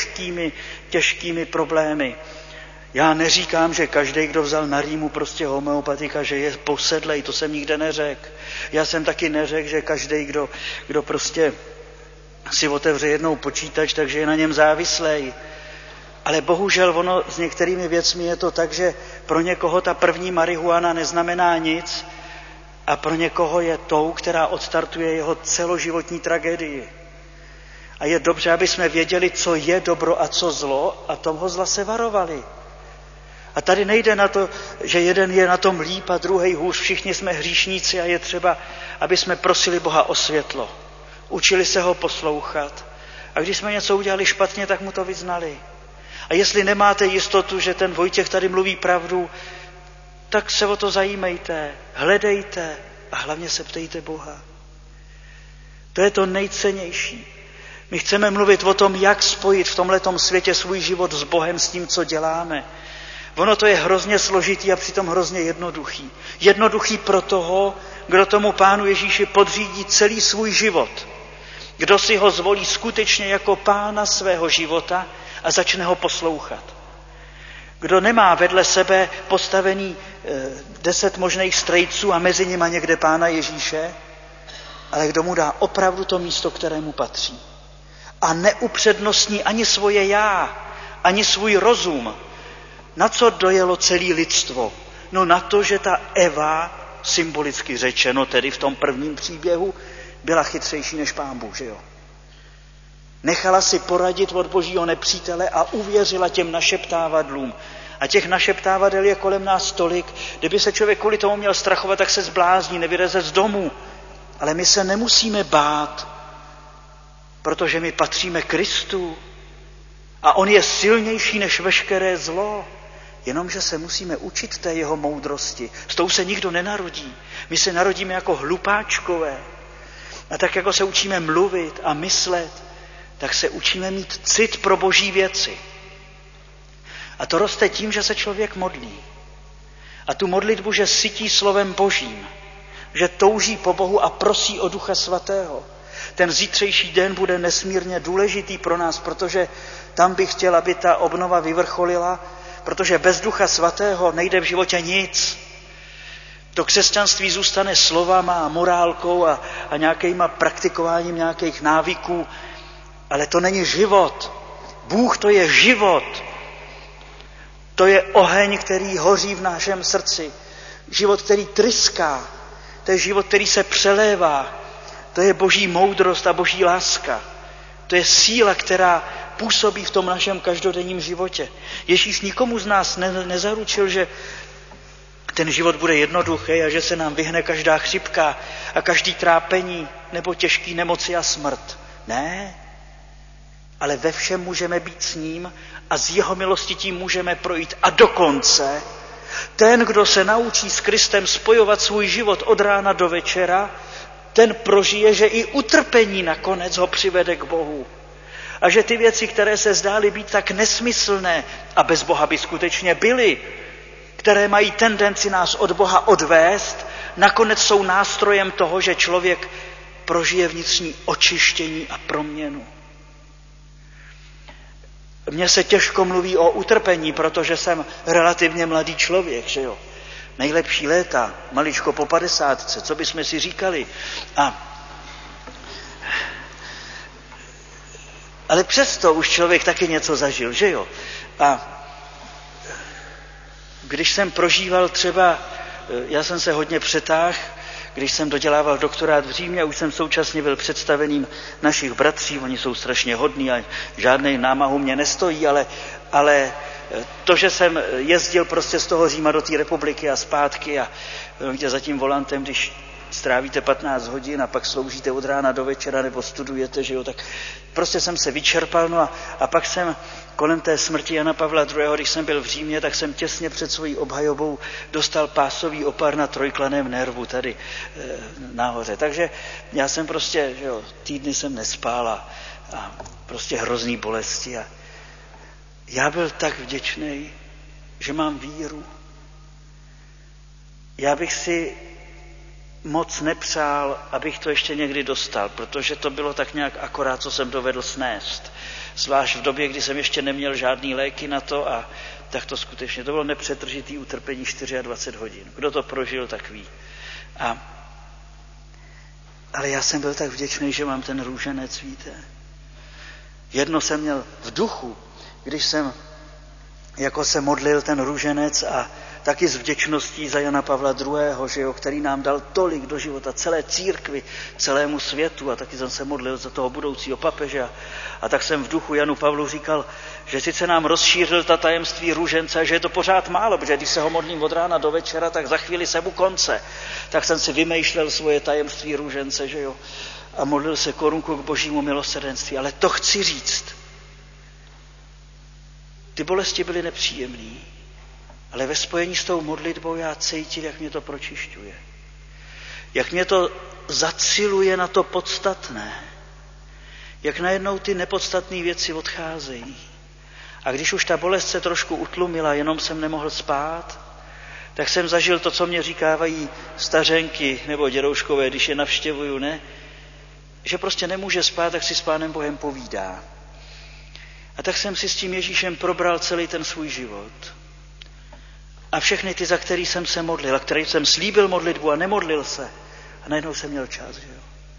těžkými problémy. Já neříkám, že každý, kdo vzal na rýmu prostě homeopatika, že je posedlej, to jsem nikde neřekl. Já jsem taky neřekl, že každý, kdo prostě si otevře jednou počítač, takže je na něm závislej. Ale bohužel ono s některými věcmi je to tak, že pro někoho ta první marihuana neznamená nic a pro někoho je tou, která odstartuje jeho celoživotní tragédii. A je dobře, aby jsme věděli, co je dobro a co zlo a toho zla se varovali. A tady nejde na to, že jeden je na tom líp a druhej hůř, všichni jsme hříšníci a je třeba, aby jsme prosili Boha o světlo. Učili se ho poslouchat. A když jsme něco udělali špatně, tak mu to vyznali. A jestli nemáte jistotu, že ten Vojtěch tady mluví pravdu, tak se o to zajímejte, hledejte a hlavně se ptejte Boha. To je to nejcennější. My chceme mluvit o tom, jak spojit v tomhletom světě svůj život s Bohem, s tím, co děláme. Ono to je hrozně složitý a přitom hrozně jednoduchý. Jednoduchý pro toho, kdo tomu Pánu Ježíši podřídí celý svůj život. Kdo si ho zvolí skutečně jako pána svého života a začne ho poslouchat. Kdo nemá vedle sebe postavený 10 možných strejců a mezi nima někde Pána Ježíše, ale kdo mu dá opravdu to místo, kterému patří. A neupřednostní ani svoje já, ani svůj rozum. Na co dojelo celé lidstvo? No na to, že ta Eva, symbolicky řečeno tedy v tom prvním příběhu, byla chytřejší než Pán Bůh, že jo? Nechala si poradit od božího nepřítele a uvěřila těm našeptávadlům. A těch našeptávadel je kolem nás tolik, kdyby se člověk kvůli tomu měl strachovat, tak se zblázní, nevyleze z domu. Ale my se nemusíme bát, protože my patříme Kristu a on je silnější než veškeré zlo. Jenomže se musíme učit té jeho moudrosti. S tou se nikdo nenarodí. My se narodíme jako hlupáčkové. A tak jako se učíme mluvit a myslet, tak se učíme mít cit pro boží věci. A to roste tím, že se člověk modlí. A tu modlitbu, že sytí slovem božím. že touží po Bohu a prosí o Ducha Svatého. Ten zítřejší den bude nesmírně důležitý pro nás, protože tam bych chtěl, aby ta obnova vyvrcholila, protože bez Ducha Svatého nejde v životě nic. To křesťanství zůstane slovama a morálkou a nějakýma praktikováním nějakých návyků, ale to není život. Bůh to je život. To je oheň, který hoří v našem srdci. Život, který tryská. To je život, který se přelévá. To je boží moudrost a boží láska. To je síla, která působí v tom našem každodenním životě. Ježíš nikomu z nás nezaručil, že ten život bude jednoduchý a že se nám vyhne každá chřipka a každý trápení nebo těžký nemoci a smrt. Ne, ale ve všem můžeme být s ním a z jeho milosti tím můžeme projít. A dokonce ten, kdo se naučí s Kristem spojovat svůj život od rána do večera, ten prožije, že i utrpení nakonec ho přivede k Bohu. A že ty věci, které se zdály být tak nesmyslné a bez Boha by skutečně byly, které mají tendenci nás od Boha odvést, nakonec jsou nástrojem toho, že člověk prožije vnitřní očištění a proměnu. Mně se těžko mluví o utrpení, protože jsem relativně mladý člověk, že jo. Nejlepší léta, maličko po 50, co bychom si říkali. Ale přesto už člověk taky něco zažil, že jo. A když jsem prožíval třeba, já jsem se hodně přetáhl, když jsem dodělával doktorát v Římě, už jsem současně byl představeným našich bratří, oni jsou strašně hodní a žádnej námahu mě nestojí, ale to, že jsem jezdil prostě z toho Říma do té republiky a zpátky a víte, za tím volantem, když strávíte 15 hodin a pak sloužíte od rána do večera nebo studujete, že jo, tak prostě jsem se vyčerpal, no a pak jsem kolem té smrti Jana Pavla II., když jsem byl v Římě, tak jsem těsně před svojí obhajobou dostal pásový opar na trojklaném nervu tady nahoře. Takže já jsem prostě, že jo, týdny jsem nespál a prostě hrozný bolesti a já byl tak vděčný, že mám víru. Já bych si moc nepřál, abych to ještě někdy dostal, protože to bylo tak nějak akorát, co jsem dovedl snést. Zvlášť v době, kdy jsem ještě neměl žádný léky na to a tak to skutečně, to bylo nepřetržitý utrpení 24 hodin. Kdo to prožil, tak ví. Ale já jsem byl tak vděčný, že mám ten růženec, víte. Jedno jsem měl v duchu, když jsem jako se modlil ten růženec a taky s vděčností za Jana Pavla II., že jo, který nám dal tolik do života, celé církvi, celému světu a taky jsem se modlil za toho budoucího papeže a tak jsem v duchu Janu Pavlu říkal, že sice nám rozšířil ta tajemství růžence, že je to pořád málo, protože když se ho modlím od rána do večera, tak za chvíli jsem u konce. Tak jsem si vymýšlel svoje tajemství růžence, že jo, a modlil se korunku k božímu milosrdenství. Ale to chci říct. Ty bolesti byly nepříjemný. Ale ve spojení s tou modlitbou já cítil, jak mě to pročišťuje. Jak mě to zaciluje na to podstatné. Jak najednou ty nepodstatné věci odcházejí. A když už ta bolest se trošku utlumila, jenom jsem nemohl spát, tak jsem zažil to, co mě říkávají stařenky nebo dědouškové, když je navštěvuju, ne? Že prostě nemůže spát, tak si s Pánem Bohem povídá. A tak jsem si s tím Ježíšem probral celý ten svůj život. A všechny ty, za který jsem se modlil, a který jsem slíbil modlitbu a nemodlil se. A najednou jsem měl čas, že jo.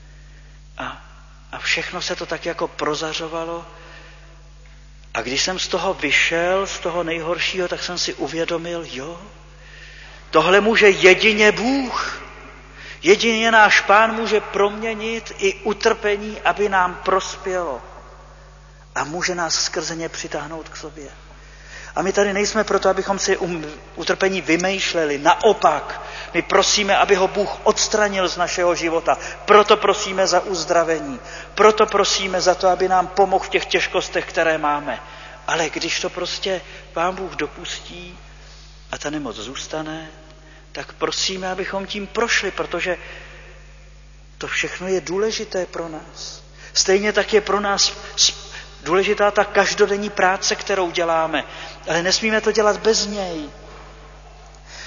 A všechno se to tak jako prozařovalo. A když jsem z toho vyšel, z toho nejhoršího, tak jsem si uvědomil, jo, tohle může jedině Bůh. Jedině náš Pán může proměnit i utrpení, aby nám prospělo. A může nás skrze ně přitáhnout k sobě. A my tady nejsme proto, abychom si utrpení vymýšleli. Naopak, my prosíme, aby ho Bůh odstranil z našeho života. Proto prosíme za uzdravení. Proto prosíme za to, aby nám pomohl v těch těžkostech, které máme. Ale když to prostě Pán Bůh dopustí a ta nemoc zůstane, tak prosíme, abychom tím prošli, protože to všechno je důležité pro nás. Stejně tak je pro nás důležitá ta každodenní práce, kterou děláme, ale nesmíme to dělat bez něj.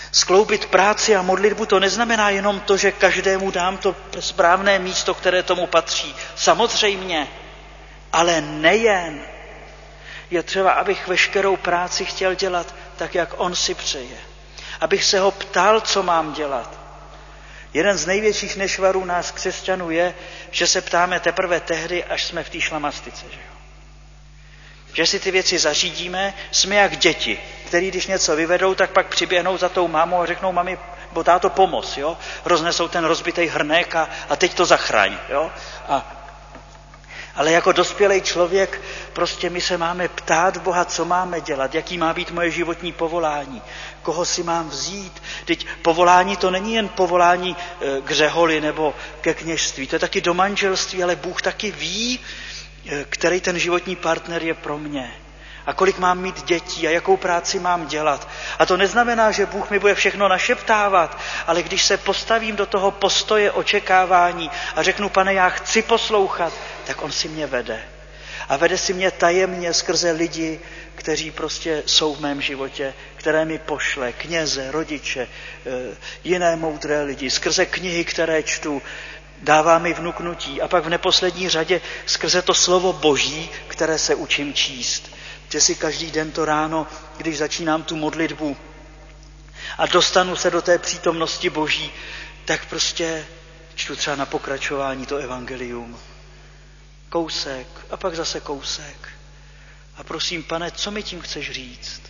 Skloubit práci a modlitbu to neznamená jenom to, že každému dám to správné místo, které tomu patří. Samozřejmě, ale nejen. Je třeba, abych veškerou práci chtěl dělat tak, jak on si přeje. Abych se ho ptal, co mám dělat. Jeden z největších nešvarů nás křesťanů je, že se ptáme teprve tehdy, až jsme v té šlamastice. Že si ty věci zařídíme, jsme jak děti, který když něco vyvedou, tak pak přiběhnou za tou mámou a řeknou, mami, bo táto pomoz, jo? Roznesou ten rozbitej hrnek a teď to zachraň. Jo? Ale jako dospělý člověk prostě my se máme ptát Boha, co máme dělat, jaký má být moje životní povolání, koho si mám vzít. Teď povolání to není jen povolání k řeholi nebo ke kněžství, to je taky do manželství, ale Bůh taky ví, který ten životní partner je pro mě. A kolik mám mít dětí a jakou práci mám dělat. A to neznamená, že Bůh mi bude všechno našeptávat, ale když se postavím do toho postoje očekávání a řeknu, Pane, já chci poslouchat, tak on si mě vede. A vede si mě tajemně skrze lidi, kteří prostě jsou v mém životě, které mi pošle, kněze, rodiče, jiné moudré lidi, skrze knihy, které čtu, dává mi vnuknutí a pak v neposlední řadě skrze to slovo Boží, které se učím číst. Že si každý den to ráno, když začínám tu modlitbu a dostanu se do té přítomnosti Boží, tak prostě čtu třeba na pokračování to evangelium. Kousek a pak zase kousek. A prosím, Pane, co mi tím chceš říct?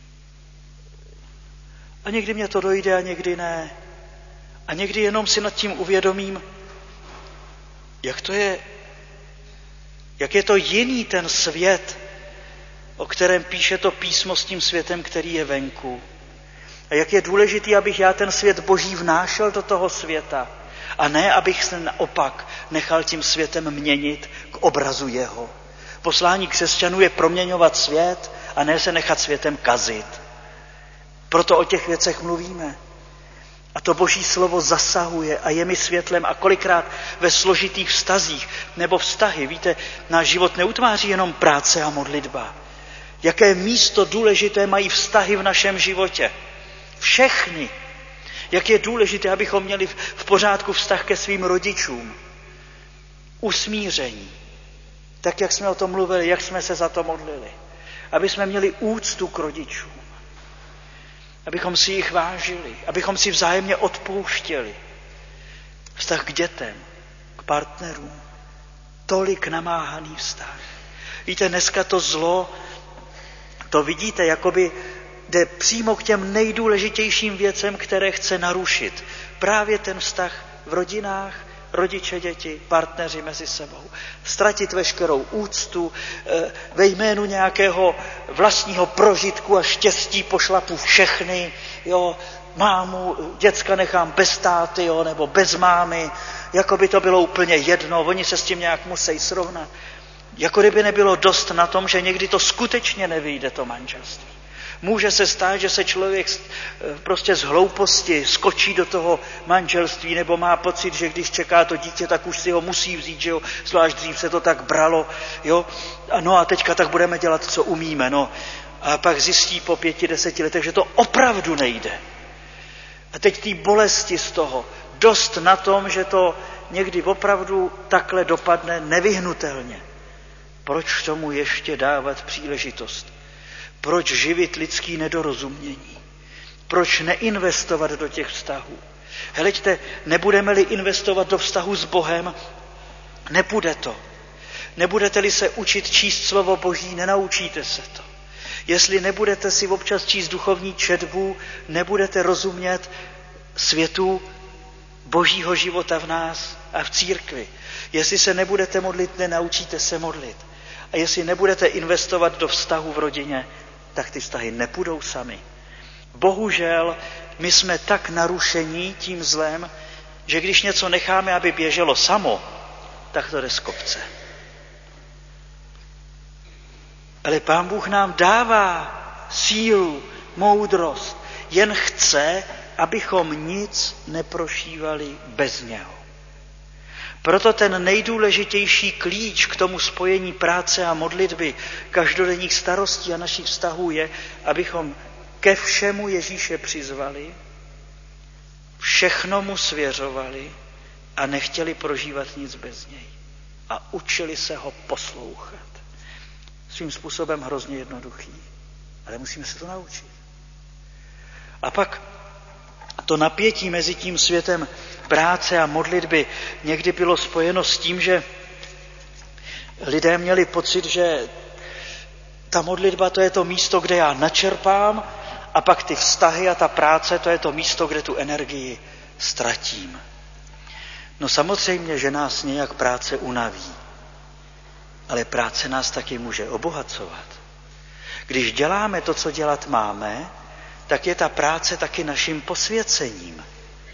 A někdy mě to dojde a někdy ne. A někdy jenom si nad tím uvědomím, jak je to jiný ten svět, o kterém píše to písmo s tím světem, který je venku. A jak je důležitý, abych já ten svět Boží vnášel do toho světa. A ne, abych se naopak nechal tím světem měnit k obrazu jeho. Poslání křesťanů je proměňovat svět a ne se nechat světem kazit. Proto o těch věcech mluvíme. A to Boží slovo zasahuje a je mi světlem a kolikrát ve složitých vztazích nebo vztahy. Víte, náš život neutváří jenom práce a modlitba. Jaké místo důležité mají vztahy v našem životě. Všechny. Jak je důležité, abychom měli v pořádku vztah ke svým rodičům. Usmíření. Tak, jak jsme o tom mluvili, jak jsme se za to modlili. Aby jsme měli úctu k rodičům. Abychom si jich vážili. Abychom si vzájemně odpouštěli. Vztah k dětem, k partnerům. Tolik namáhaný vztah. Víte, dneska to zlo, to vidíte, jakoby jde přímo k těm nejdůležitějším věcem, které chce narušit. Právě ten vztah v rodinách, rodiče, děti, partneři mezi sebou. Ztratit veškerou úctu, ve jménu nějakého vlastního prožitku a štěstí pošlapu všechny, jo, mámu, děcka nechám bez táty, jo, nebo bez mámy, jako by to bylo úplně jedno, oni se s tím nějak musí srovnat. Jako kdyby nebylo dost na tom, že někdy to skutečně nevyjde, to manželství. Může se stát, že se člověk prostě z hlouposti skočí do toho manželství nebo má pocit, že když čeká to dítě, tak už si ho musí vzít, že jo, zvlášť dřív se to tak bralo, jo. A teďka tak budeme dělat, co umíme, no. A pak zjistí po 5-10 letech, že to opravdu nejde. A teď té bolesti z toho, dost na tom, že to někdy opravdu takhle dopadne nevyhnutelně. Proč tomu ještě dávat příležitost? Proč živit lidský nedorozumění? Proč neinvestovat do těch vztahů? Heleďte, nebudeme-li investovat do vztahu s Bohem, nepůjde to. Nebudete-li se učit číst slovo Boží, nenaučíte se to. Jestli nebudete si občas číst duchovní četbu, nebudete rozumět světu Božího života v nás a v církvi. Jestli se nebudete modlit, nenaučíte se modlit. A jestli nebudete investovat do vztahu v rodině, tak ty vztahy nepůjdou sami. Bohužel, my jsme tak narušení tím zlem, že když něco necháme, aby běželo samo, tak to jde z kopce. Ale Pán Bůh nám dává sílu, moudrost, jen chce, abychom nic neprožívali bez něho. Proto ten nejdůležitější klíč k tomu spojení práce a modlitby, každodenních starostí a našich vztahů je, abychom ke všemu Ježíše přizvali všechno mu svěřovali a nechtěli prožívat nic bez něj. A učili se ho poslouchat. Svým způsobem hrozně jednoduchý, ale musíme se to naučit. A pak to napětí mezi tím světem práce a modlitby někdy bylo spojeno s tím, že lidé měli pocit, že ta modlitba to je to místo, kde já načerpám, a pak ty vztahy a ta práce to je to místo, kde tu energii ztratím. No samozřejmě, že nás nějak práce unaví, ale práce nás taky může obohacovat. Když děláme to, co dělat máme, tak je ta práce taky naším posvěcením.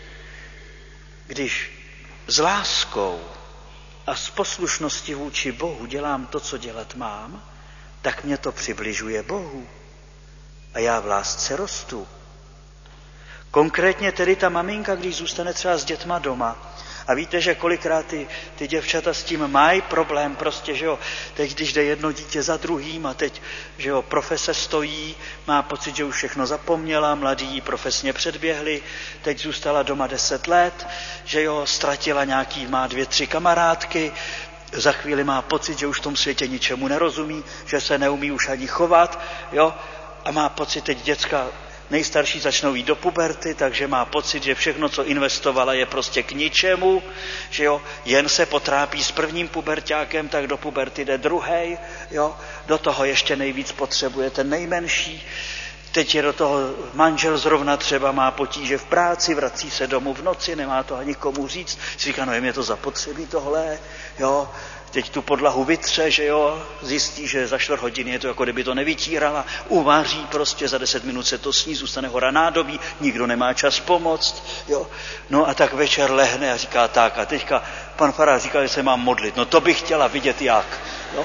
Když s láskou a s poslušností vůči Bohu dělám to, co dělat mám, tak mě to přibližuje Bohu. A já v lásce rostu. Konkrétně tedy ta maminka, když zůstane třeba s dětma doma, a víte, že kolikrát ty děvčata s tím mají problém prostě, že jo, teď když jde jedno dítě za druhým a teď, že jo, profese stojí, má pocit, že už všechno zapomněla, mladí ji profesně předběhli, teď zůstala doma 10 let, že jo, ztratila má 2-3 kamarádky, za chvíli má pocit, že už v tom světě ničemu nerozumí, že se neumí už ani chovat, jo, a má pocit, teď děcka nejstarší začnou jít do puberty, takže má pocit, že všechno, co investovala, je prostě k ničemu, že jo, jen se potrápí s prvním puberťákem, tak do puberty jde druhej, jo, do toho ještě nejvíc potřebuje ten nejmenší. Teď je do toho manžel zrovna třeba má potíže v práci, vrací se domů v noci, nemá to ani komu říct, si říká, no je mě to zapotřebí tohle, jo, teď tu podlahu vytře, že jo, zjistí, že za 4 hodiny je to, jako kdyby to nevytírala, uvaří prostě, za 10 minut se to sní, zůstane hora nádobí, nikdo nemá čas pomoct, jo. No a tak večer lehne a říká tak, a teďka pan farář říká, že se mám modlit, no to bych chtěla vidět jak, jo.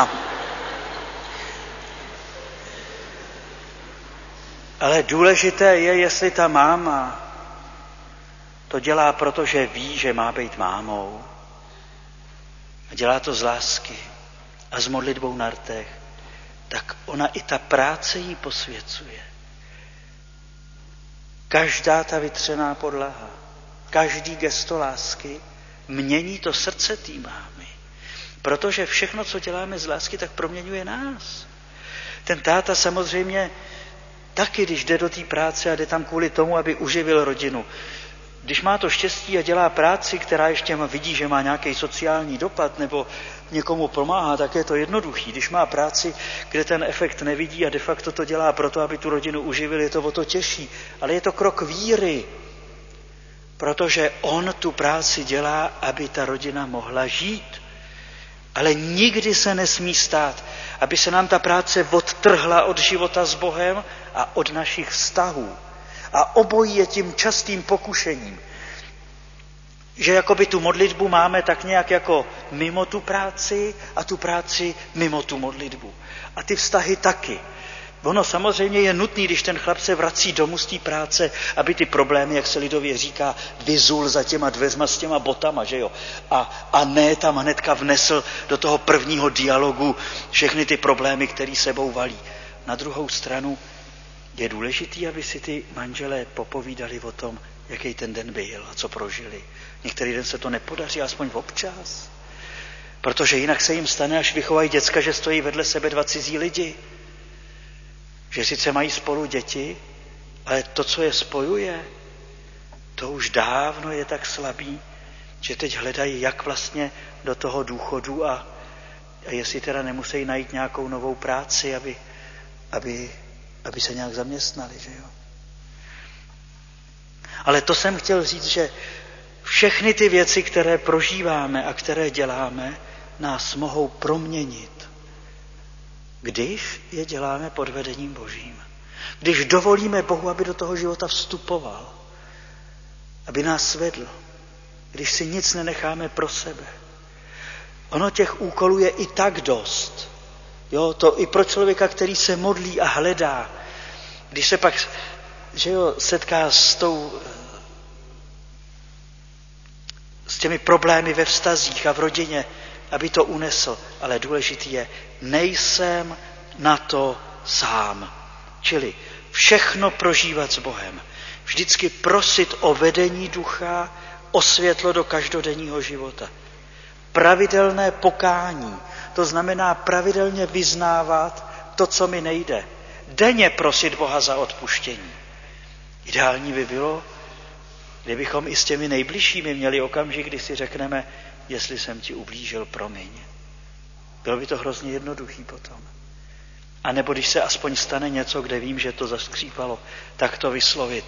Ale důležité je, jestli ta máma to dělá, protože ví, že má být mámou. A dělá to z lásky a s modlitbou na rtech, tak ona i ta práce jí posvěcuje. Každá ta vytřená podlaha, každý gesto lásky mění to srdce té mámy. Protože všechno, co děláme z lásky, tak proměňuje nás. Ten táta samozřejmě taky, když jde do té práce a jde tam kvůli tomu, aby uživil rodinu. Když má to štěstí a dělá práci, která ještě vidí, že má nějaký sociální dopad nebo někomu pomáhá, tak je to jednoduchý. Když má práci, kde ten efekt nevidí a de facto to dělá proto, aby tu rodinu uživil, je to o to těžší. Ale je to krok víry, protože on tu práci dělá, aby ta rodina mohla žít. Ale nikdy se nesmí stát, aby se nám ta práce odtrhla od života s Bohem a od našich vztahů. A obojí je tím častým pokušením, že jakoby tu modlitbu máme tak nějak jako mimo tu práci a tu práci mimo tu modlitbu. A ty vztahy taky. Ono samozřejmě je nutný, když ten chlap se vrací domů z té práce, aby ty problémy, jak se lidově říká, vyzul za těma dveřma s těma botama, že jo? A ne tam hnedka vnesl do toho prvního dialogu všechny ty problémy, které sebou valí. Na druhou stranu je důležitý, aby si ty manželé popovídali o tom, jaký ten den byl a co prožili. Některý den se to nepodaří, aspoň občas. Protože jinak se jim stane, až vychovají děcka, že stojí vedle sebe 2 cizí lidi. Že sice mají spolu děti, ale to, co je spojuje, to už dávno je tak slabý, že teď hledají, jak vlastně do toho důchodu a jestli teda nemusí najít nějakou novou práci, aby se nějak zaměstnali, že jo. Ale to jsem chtěl říct, že všechny ty věci, které prožíváme a které děláme, nás mohou proměnit, když je děláme pod vedením Božím. Když dovolíme Bohu, aby do toho života vstupoval, aby nás vedl, když si nic nenecháme pro sebe. Ono těch úkolů je i tak dost. Jo, to i pro člověka, který se modlí a hledá. Když se pak, že jo, setká s těmi problémy ve vztazích a v rodině, aby to unesl. Ale důležitý je, nejsem na to sám. Čili všechno prožívat s Bohem. Vždycky prosit o vedení ducha, o světlo do každodenního života. Pravidelné pokání, to znamená pravidelně vyznávat to, co mi nejde. Denně prosit Boha za odpuštění. Ideální by bylo, kdybychom i s těmi nejbližšími měli okamžik, kdy si řekneme, jestli jsem ti ublížil, promiň. Bylo by to hrozně jednoduchý potom. A nebo když se aspoň stane něco, kde vím, že to zaskřípalo, tak to vyslovit.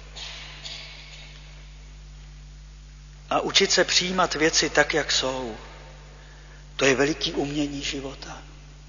A učit se přijímat věci tak, jak jsou, to je veliký umění života.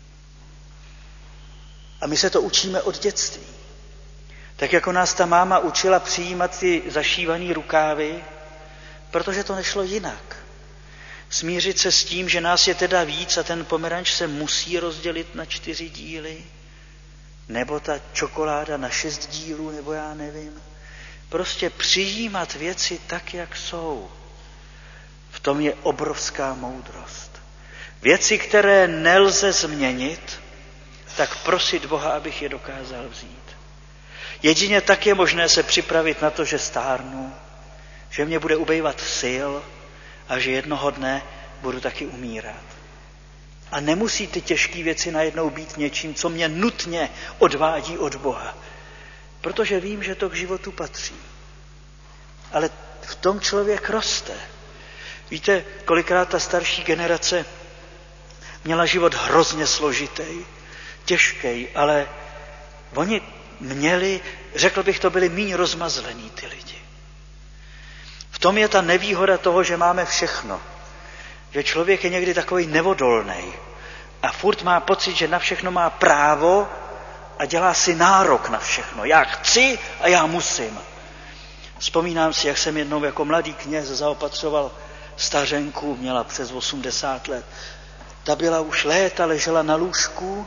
A my se to učíme od dětství. Tak jako nás ta máma učila přijímat ty zašívaný rukávy, protože to nešlo jinak. Smířit se s tím, že nás je teda víc a ten pomeranč se musí rozdělit na 4 díly, nebo ta čokoláda na 6 dílů, nebo já nevím. Prostě přijímat věci tak, jak jsou. V tom je obrovská moudrost. Věci, které nelze změnit, tak prosit Boha, abych je dokázal vzít. Jedině tak je možné se připravit na to, že stárnu, že mě bude ubejvat sil a že jednoho dne budu taky umírat. A nemusí ty těžké věci najednou být něčím, co mě nutně odvádí od Boha. Protože vím, že to k životu patří. Ale v tom člověk roste. Víte, kolikrát ta starší generace měla život hrozně složitý, těžký, ale oni měli, řekl bych, to byli míň rozmazlení ty lidi. V tom je ta nevýhoda toho, že máme všechno. Že člověk je někdy takový neodolný a furt má pocit, že na všechno má právo a dělá si nárok na všechno. Já chci a já musím. Vzpomínám si, jak jsem jednou jako mladý kněz zaopatřoval stařenku, měla přes 80 let. Ta byla už léta, ležela na lůžku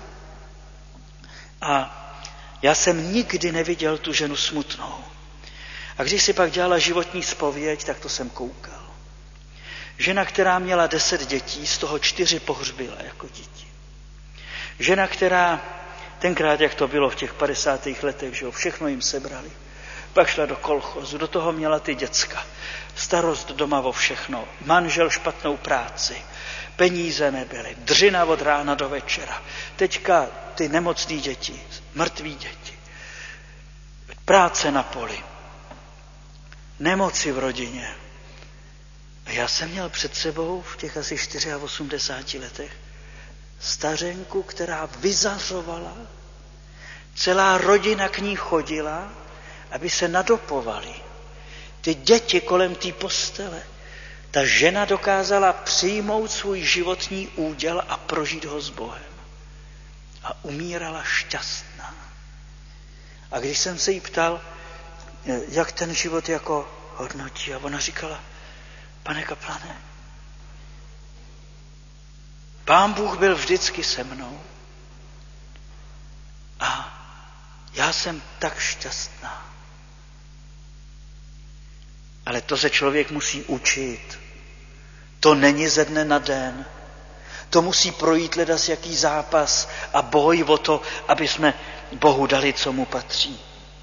a já jsem nikdy neviděl tu ženu smutnou. A když si pak dělala životní zpověď, tak to jsem koukal. Žena, která měla 10 dětí, z toho 4 pohřbila jako děti. Žena, která tenkrát, jak to bylo v těch 50. letech, že jo, všechno jim sebrali. Pak šla do kolchozu, do toho měla ty děcka. Starost doma o všechno. Manžel špatnou práci. Peníze nebyly. Dřina od rána do večera. Teďka ty nemocný děti, mrtví děti. Práce na poli. Nemoci v rodině. A já jsem měl před sebou v těch asi 84 letech stařenku, která vyzařovala. Celá rodina k ní chodila, aby se nadopovali. Ty děti kolem té postele. Ta žena dokázala přijmout svůj životní úděl a prožít ho s Bohem. A umírala šťastná. A když jsem se jí ptal, jak ten život jako hodnotí, a ona říkala, pane kaplane, Pán Bůh byl vždycky se mnou a já jsem tak šťastná. Ale to se člověk musí učit. To není ze dne na den. To musí projít ledas jaký zápas a boj o to, aby jsme Bohu dali, co mu patří.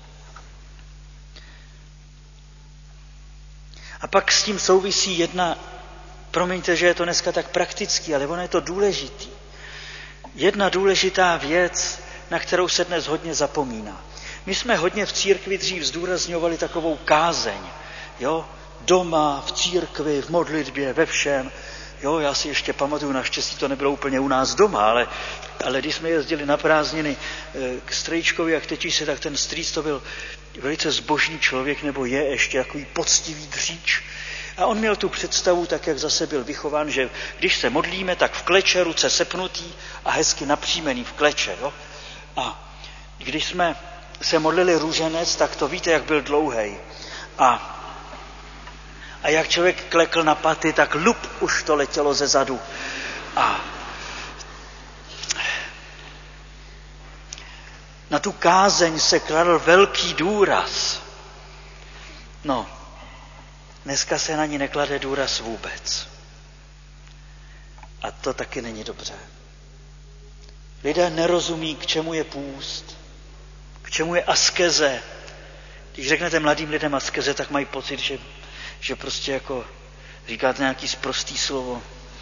A pak s tím souvisí jedna, promiňte, že je to dneska tak praktický, ale ono je to důležitý. Jedna důležitá věc, na kterou se dnes hodně zapomíná. My jsme hodně v církvi dřív zdůrazňovali takovou kázeň. Jo? Doma, v církvi, v modlitbě, ve všem. Jo, já si ještě pamatuju, naštěstí to nebylo úplně u nás doma, ale když jsme jezdili na prázdniny k strejčkovi a k tetíse, tak ten strýc to byl velice zbožný člověk, nebo je ještě takový poctivý dříč. A on měl tu představu, tak jak zase byl vychován, že když se modlíme, tak v kleče, ruce sepnutý a hezky napřímený v kleče. Jo? A když jsme se modlili růženec, tak to víte, jak byl dlouhej. A jak člověk klekl na paty, tak lup už to letělo ze zadu. A na tu kázeň se kladl velký důraz. No, dneska se na ní neklade důraz vůbec. A to taky není dobře. Lidé nerozumí, k čemu je půst, k čemu je askeze. Když řeknete mladým lidem askeze, tak mají pocit, že prostě jako říkáte nějaký sprostý slovo.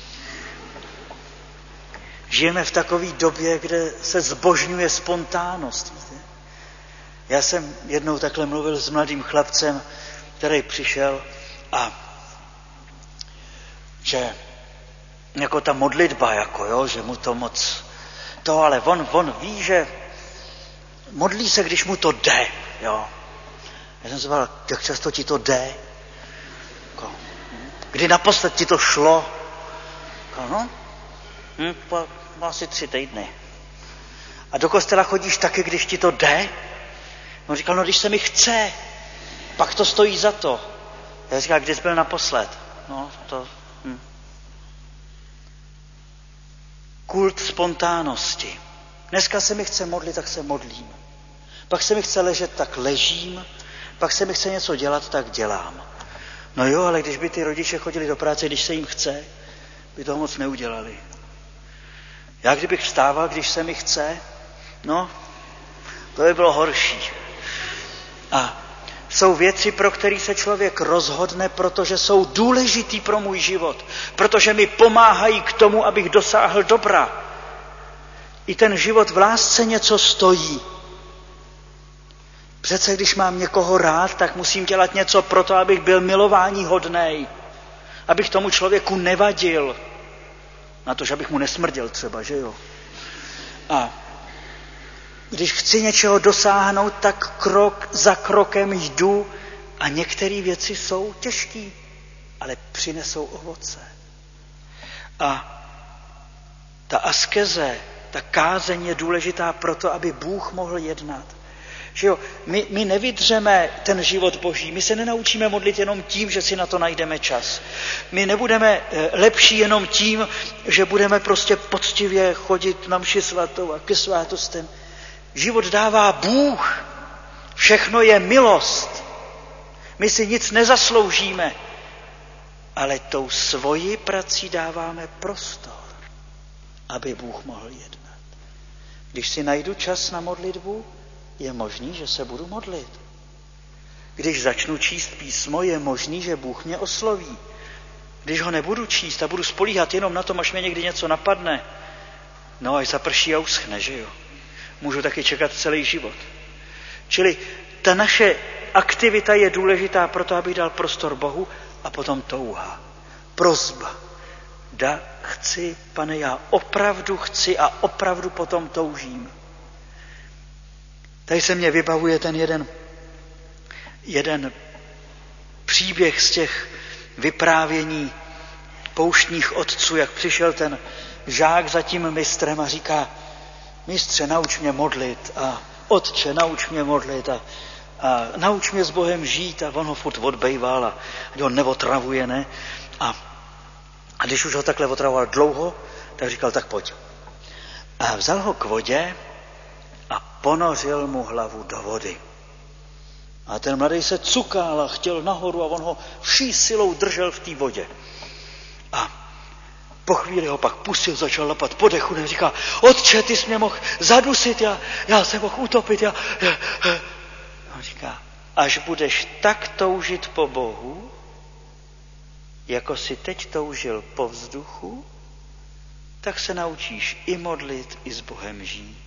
Žijeme v takové době, kde se zbožňuje spontánnost. Já jsem jednou takhle mluvil s mladým chlapcem, který přišel a že jako ta modlitba, že mu to moc to, ale on ví, že modlí se, když mu to jde, jo. Já jsem se bál, jak často ti to jde? Kdy naposled ti to šlo? Po asi 3 týdny. A do kostela chodíš taky, když ti to jde? On říkal, když se mi chce, pak to stojí za to. Já říkal, kdy jsi byl naposled? Kult spontánnosti. Dneska se mi chce modlit, tak se modlím. Pak se mi chce ležet, tak ležím. Pak se mi chce něco dělat, tak dělám. No jo, ale když by ty rodiče chodili do práce, když se jim chce, by toho moc neudělali. Já kdybych vstával, když se mi chce, to by bylo horší. A jsou věci, pro které se člověk rozhodne, protože jsou důležitý pro můj život, protože mi pomáhají k tomu, abych dosáhl dobra. I ten život v lásce něco stojí. Přece když mám někoho rád, tak musím dělat něco pro to, abych byl milováníhodnej, abych tomu člověku nevadil, na to, že abych mu nesmrděl třeba, že jo. A když chci něčeho dosáhnout, tak krok za krokem jdu a některé věci jsou těžké, ale přinesou ovoce. A ta askeze, ta kázeň je důležitá proto, aby Bůh mohl jednat. Že jo, my nevydřeme ten život Boží, my se nenaučíme modlit jenom tím, že si na to najdeme čas. My nebudeme lepší jenom tím, že budeme prostě poctivě chodit na mši svatou a ke svátostem. Život dává Bůh. Všechno je milost. My si nic nezasloužíme, ale tou svojí prací dáváme prostor, aby Bůh mohl jednat. Když si najdu čas na modlitbu, je možný, že se budu modlit. Když začnu číst písmo, je možný, že Bůh mě osloví. Když ho nebudu číst a budu spolíhat jenom na tom, až mě někdy něco napadne, až zaprší a uschne, že jo. Můžu taky čekat celý život. Čili ta naše aktivita je důležitá proto, aby dal prostor Bohu, a potom touha, prosba. Chci, Pane, já opravdu chci a opravdu potom toužím. Tady se mě vybavuje ten jeden příběh z těch vyprávění pouštních otců, jak přišel ten žák za tím mistrem a říká: mistře, nauč mě modlit, a otče, nauč mě modlit, a nauč mě s Bohem žít. A on ho furt odbejval a ho neotravuje, ne? A když už ho takhle otravoval dlouho, tak říkal: tak pojď. A vzal ho k vodě a ponořil mu hlavu do vody. A ten mladý se cukal a chtěl nahoru a on ho vší silou držel v té vodě. A po chvíli ho pak pustil, začal lapat po dechu, a říká: otče, ty jsi mě mohl zadusit, já se mohl utopit. A on říká: až budeš tak toužit po Bohu, jako si teď toužil po vzduchu, tak se naučíš i modlit, i s Bohem žít.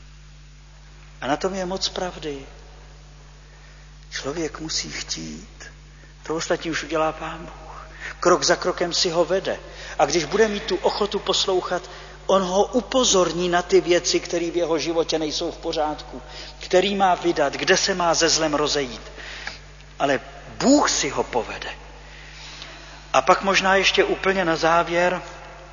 A na tom je moc pravdy. Člověk musí chtít. To ostatní už udělá Pán Bůh. Krok za krokem si ho vede. A když bude mít tu ochotu poslouchat, on ho upozorní na ty věci, které v jeho životě nejsou v pořádku, který má vydat, kde se má se zlem rozejít. Ale Bůh si ho povede. A pak možná ještě úplně na závěr,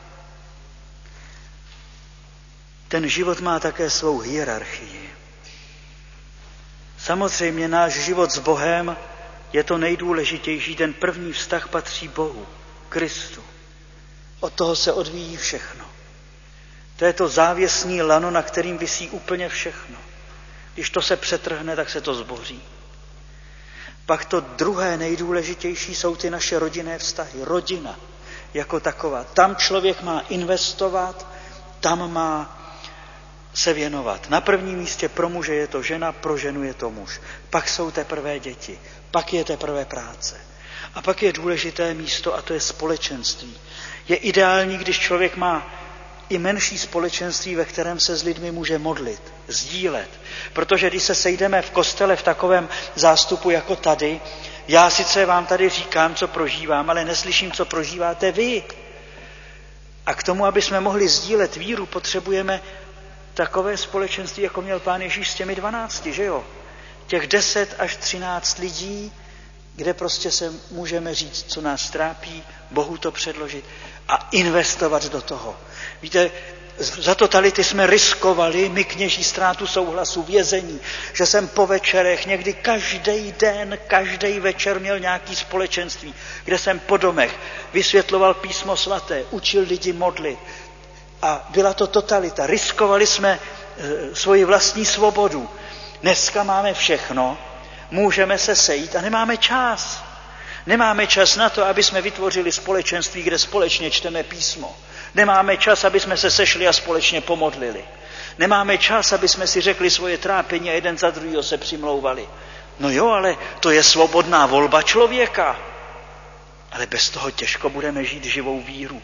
ten život má také svou hierarchii. Samozřejmě náš život s Bohem je to nejdůležitější. Ten první vztah patří Bohu, Kristu. Od toho se odvíjí všechno. To je to závěsní lano, na kterým visí úplně všechno. Když to se přetrhne, tak se to zboří. Pak to druhé nejdůležitější jsou ty naše rodinné vztahy. Rodina jako taková. Tam člověk má investovat, tam má se věnovat. Na prvním místě pro muže je to žena, pro ženu je to muž. Pak jsou teprve děti, pak je teprve práce. A pak je důležité místo a to je společenství. Je ideální, když člověk má i menší společenství, ve kterém se s lidmi může modlit, sdílet. Protože když se sejdeme v kostele v takovém zástupu jako tady, já sice vám tady říkám, co prožívám, ale neslyším, co prožíváte vy. A k tomu, aby jsme mohli sdílet víru, potřebujeme takové společenství, jako měl Pán Ježíš s těmi 12, že jo? Těch 10 až 13 lidí, kde prostě se můžeme říct, co nás trápí, Bohu to předložit a investovat do toho. Víte, za totality jsme riskovali, my kněží, ztrátu souhlasu, vězení, že jsem po večerech, někdy každý den, každý večer měl nějaký společenství, kde jsem po domech vysvětloval písmo svaté, učil lidi modlit. A byla to totalita. Riskovali jsme svoji vlastní svobodu. Dneska máme všechno, můžeme se sejít a nemáme čas. Nemáme čas na to, aby jsme vytvořili společenství, kde společně čteme písmo. Nemáme čas, aby jsme se sešli a společně pomodlili. Nemáme čas, aby jsme si řekli svoje trápení a jeden za druhýho se přimlouvali. No jo, ale to je svobodná volba člověka. Ale bez toho těžko budeme žít živou víru.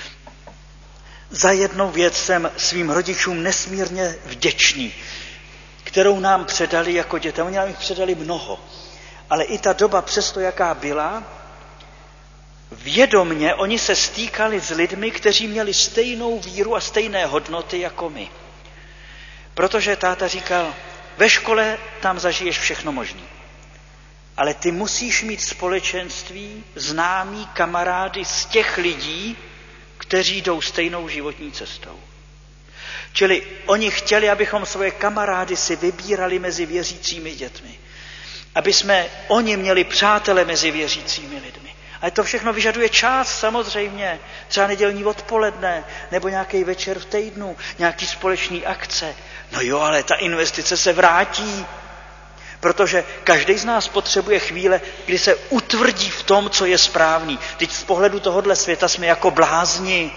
Za jednu věc jsem svým rodičům nesmírně vděčný, kterou nám předali jako dětem. Oni nám jich předali mnoho. Ale i ta doba, přesto jaká byla, vědomně oni se stýkali s lidmi, kteří měli stejnou víru a stejné hodnoty jako my. Protože táta říkal, ve škole tam zažiješ všechno možné. Ale ty musíš mít společenství, známí, kamarády z těch lidí, kteří jdou stejnou životní cestou. Čili oni chtěli, abychom svoje kamarády si vybírali mezi věřícími dětmi. Aby jsme oni měli přátele mezi věřícími lidmi. Ale to všechno vyžaduje čas samozřejmě. Třeba nedělní odpoledne, nebo nějaký večer v týdnu, nějaký společný akce. No jo, ale ta investice se vrátí. Protože každý z nás potřebuje chvíle, kdy se utvrdí v tom, co je správný. Teď z pohledu tohohle světa jsme jako blázni.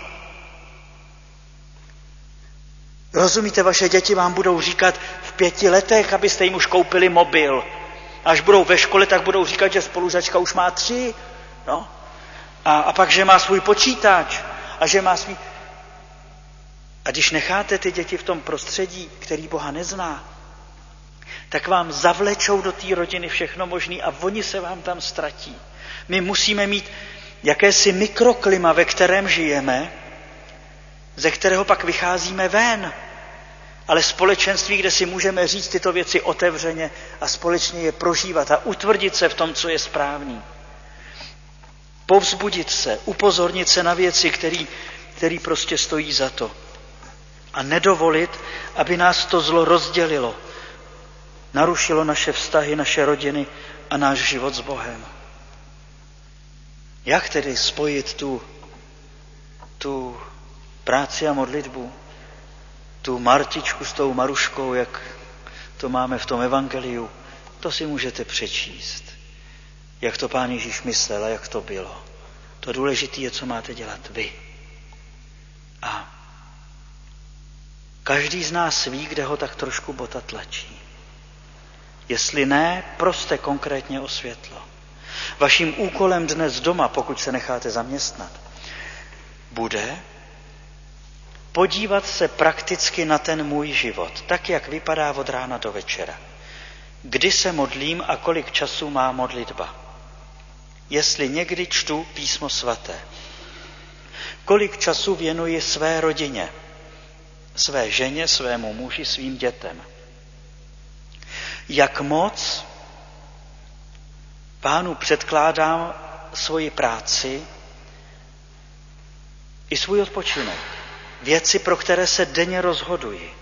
Rozumíte, vaše děti vám budou říkat v 5 letech, abyste jim už koupili mobil. Až budou ve škole, tak budou říkat, že spolužačka už má 3. No. A pak, že má svůj počítač. A že má svůj... A když necháte ty děti v tom prostředí, který Boha nezná, tak vám zavlečou do té rodiny všechno možné a oni se vám tam ztratí. My musíme mít jakési mikroklima, ve kterém žijeme, ze kterého pak vycházíme ven. Ale společenství, kde si můžeme říct tyto věci otevřeně a společně je prožívat a utvrdit se v tom, co je správný. Povzbudit se, upozornit se na věci, který prostě stojí za to. A nedovolit, aby nás to zlo rozdělilo. Narušilo naše vztahy, naše rodiny a náš život s Bohem. Jak tedy spojit tu práci a modlitbu? Tu Martičku s tou Maruškou, jak to máme v tom evangeliu, to si můžete přečíst. Jak to Pán Ježíš myslel a jak to bylo. To důležité je, co máte dělat vy. A každý z nás ví, kde ho tak trošku bota tlačí. Jestli ne, proste konkrétně o světlo. Vaším úkolem dnes doma, pokud se necháte zaměstnat, bude podívat se prakticky na ten můj život, tak, jak vypadá od rána do večera. Kdy se modlím a kolik času má modlitba. Jestli někdy čtu písmo svaté. Kolik času věnuji své rodině, své ženě, svému muži, svým dětem. Jak moc Pánu předkládám svoji práci i svůj odpočinek. Věci, pro které se denně rozhoduji.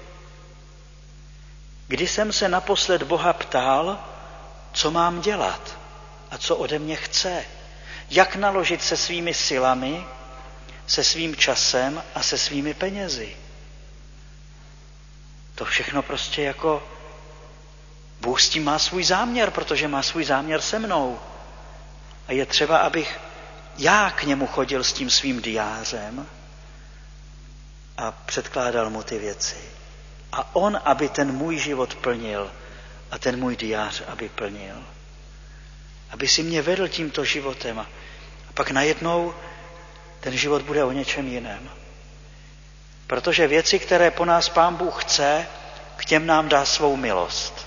Kdy jsem se naposled Boha ptal, co mám dělat a co ode mě chce. Jak naložit se svými silami, se svým časem a se svými penězi. To všechno prostě jako Bůh s tím má svůj záměr, protože má svůj záměr se mnou. A je třeba, abych já k němu chodil s tím svým diářem a předkládal mu ty věci. A on, aby ten můj život plnil a ten můj diář, aby plnil. Aby si mě vedl tímto životem a pak najednou ten život bude o něčem jiném. Protože věci, které po nás Pán Bůh chce, k těm nám dá svou milost.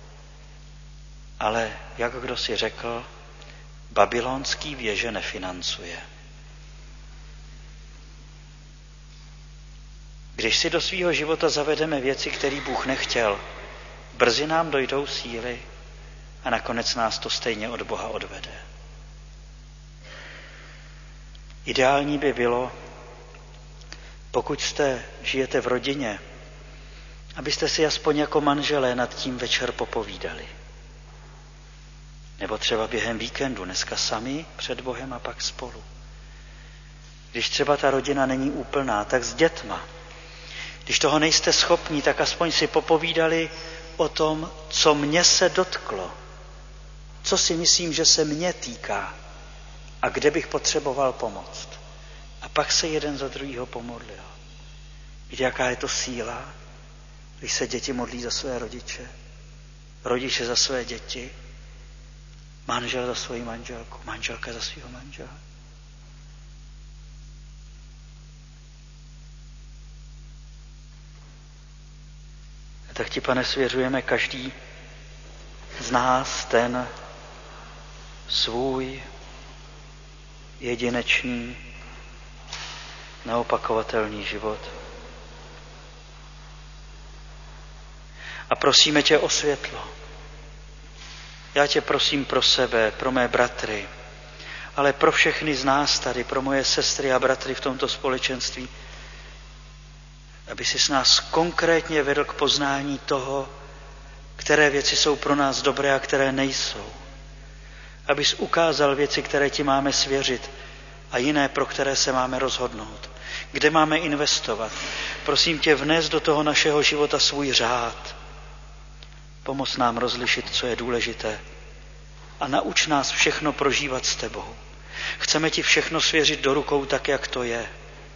Ale, jak kdo si řekl, babylonský věže nefinancuje. Když si do svého života zavedeme věci, které Bůh nechtěl, brzy nám dojdou síly a nakonec nás to stejně od Boha odvede. Ideální by bylo, pokud žijete v rodině, abyste si aspoň jako manželé nad tím večer popovídali. Nebo třeba během víkendu, dneska sami před Bohem a pak spolu. Když třeba ta rodina není úplná, tak s dětma. Když toho nejste schopní, tak aspoň si popovídali o tom, co mě se dotklo. Co si myslím, že se mě týká a kde bych potřeboval pomoct. A pak se jeden za druhýho pomodlil. Víte, jaká je to síla, když se děti modlí za své rodiče, rodiče za své děti, manžel za svoji manželku, manželka za svého manžela. A tak ti, Pane, svěřujeme každý z nás ten svůj jedinečný, neopakovatelný život. A prosíme tě o světlo. Já tě prosím pro sebe, pro mé bratry, ale pro všechny z nás tady, pro moje sestry a bratry v tomto společenství, aby si s nás konkrétně vedl k poznání toho, které věci jsou pro nás dobré a které nejsou. Abys ukázal věci, které ti máme svěřit a jiné, pro které se máme rozhodnout. Kde máme investovat. Prosím tě, vnes do toho našeho života svůj řád. Pomoz nám rozlišit, co je důležité. A nauč nás všechno prožívat s tebou. Chceme ti všechno svěřit do rukou tak, jak to je.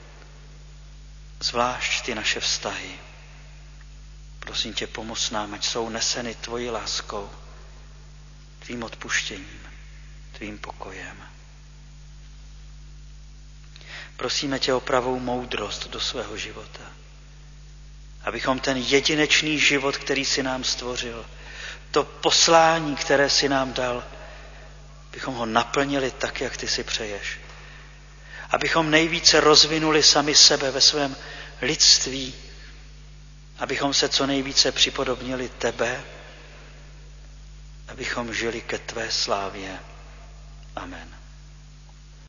Zvlášť ty naše vztahy. Prosím tě, pomoz nám, ať jsou neseny tvojí láskou, tvým odpuštěním, tvým pokojem. Prosíme tě o pravou moudrost do svého života. Abychom ten jedinečný život, který jsi nám stvořil, to poslání, které jsi nám dal, abychom ho naplnili tak, jak ty si přeješ. Abychom nejvíce rozvinuli sami sebe ve svém lidství, abychom se co nejvíce připodobnili tebe, abychom žili ke tvé slávě. Amen.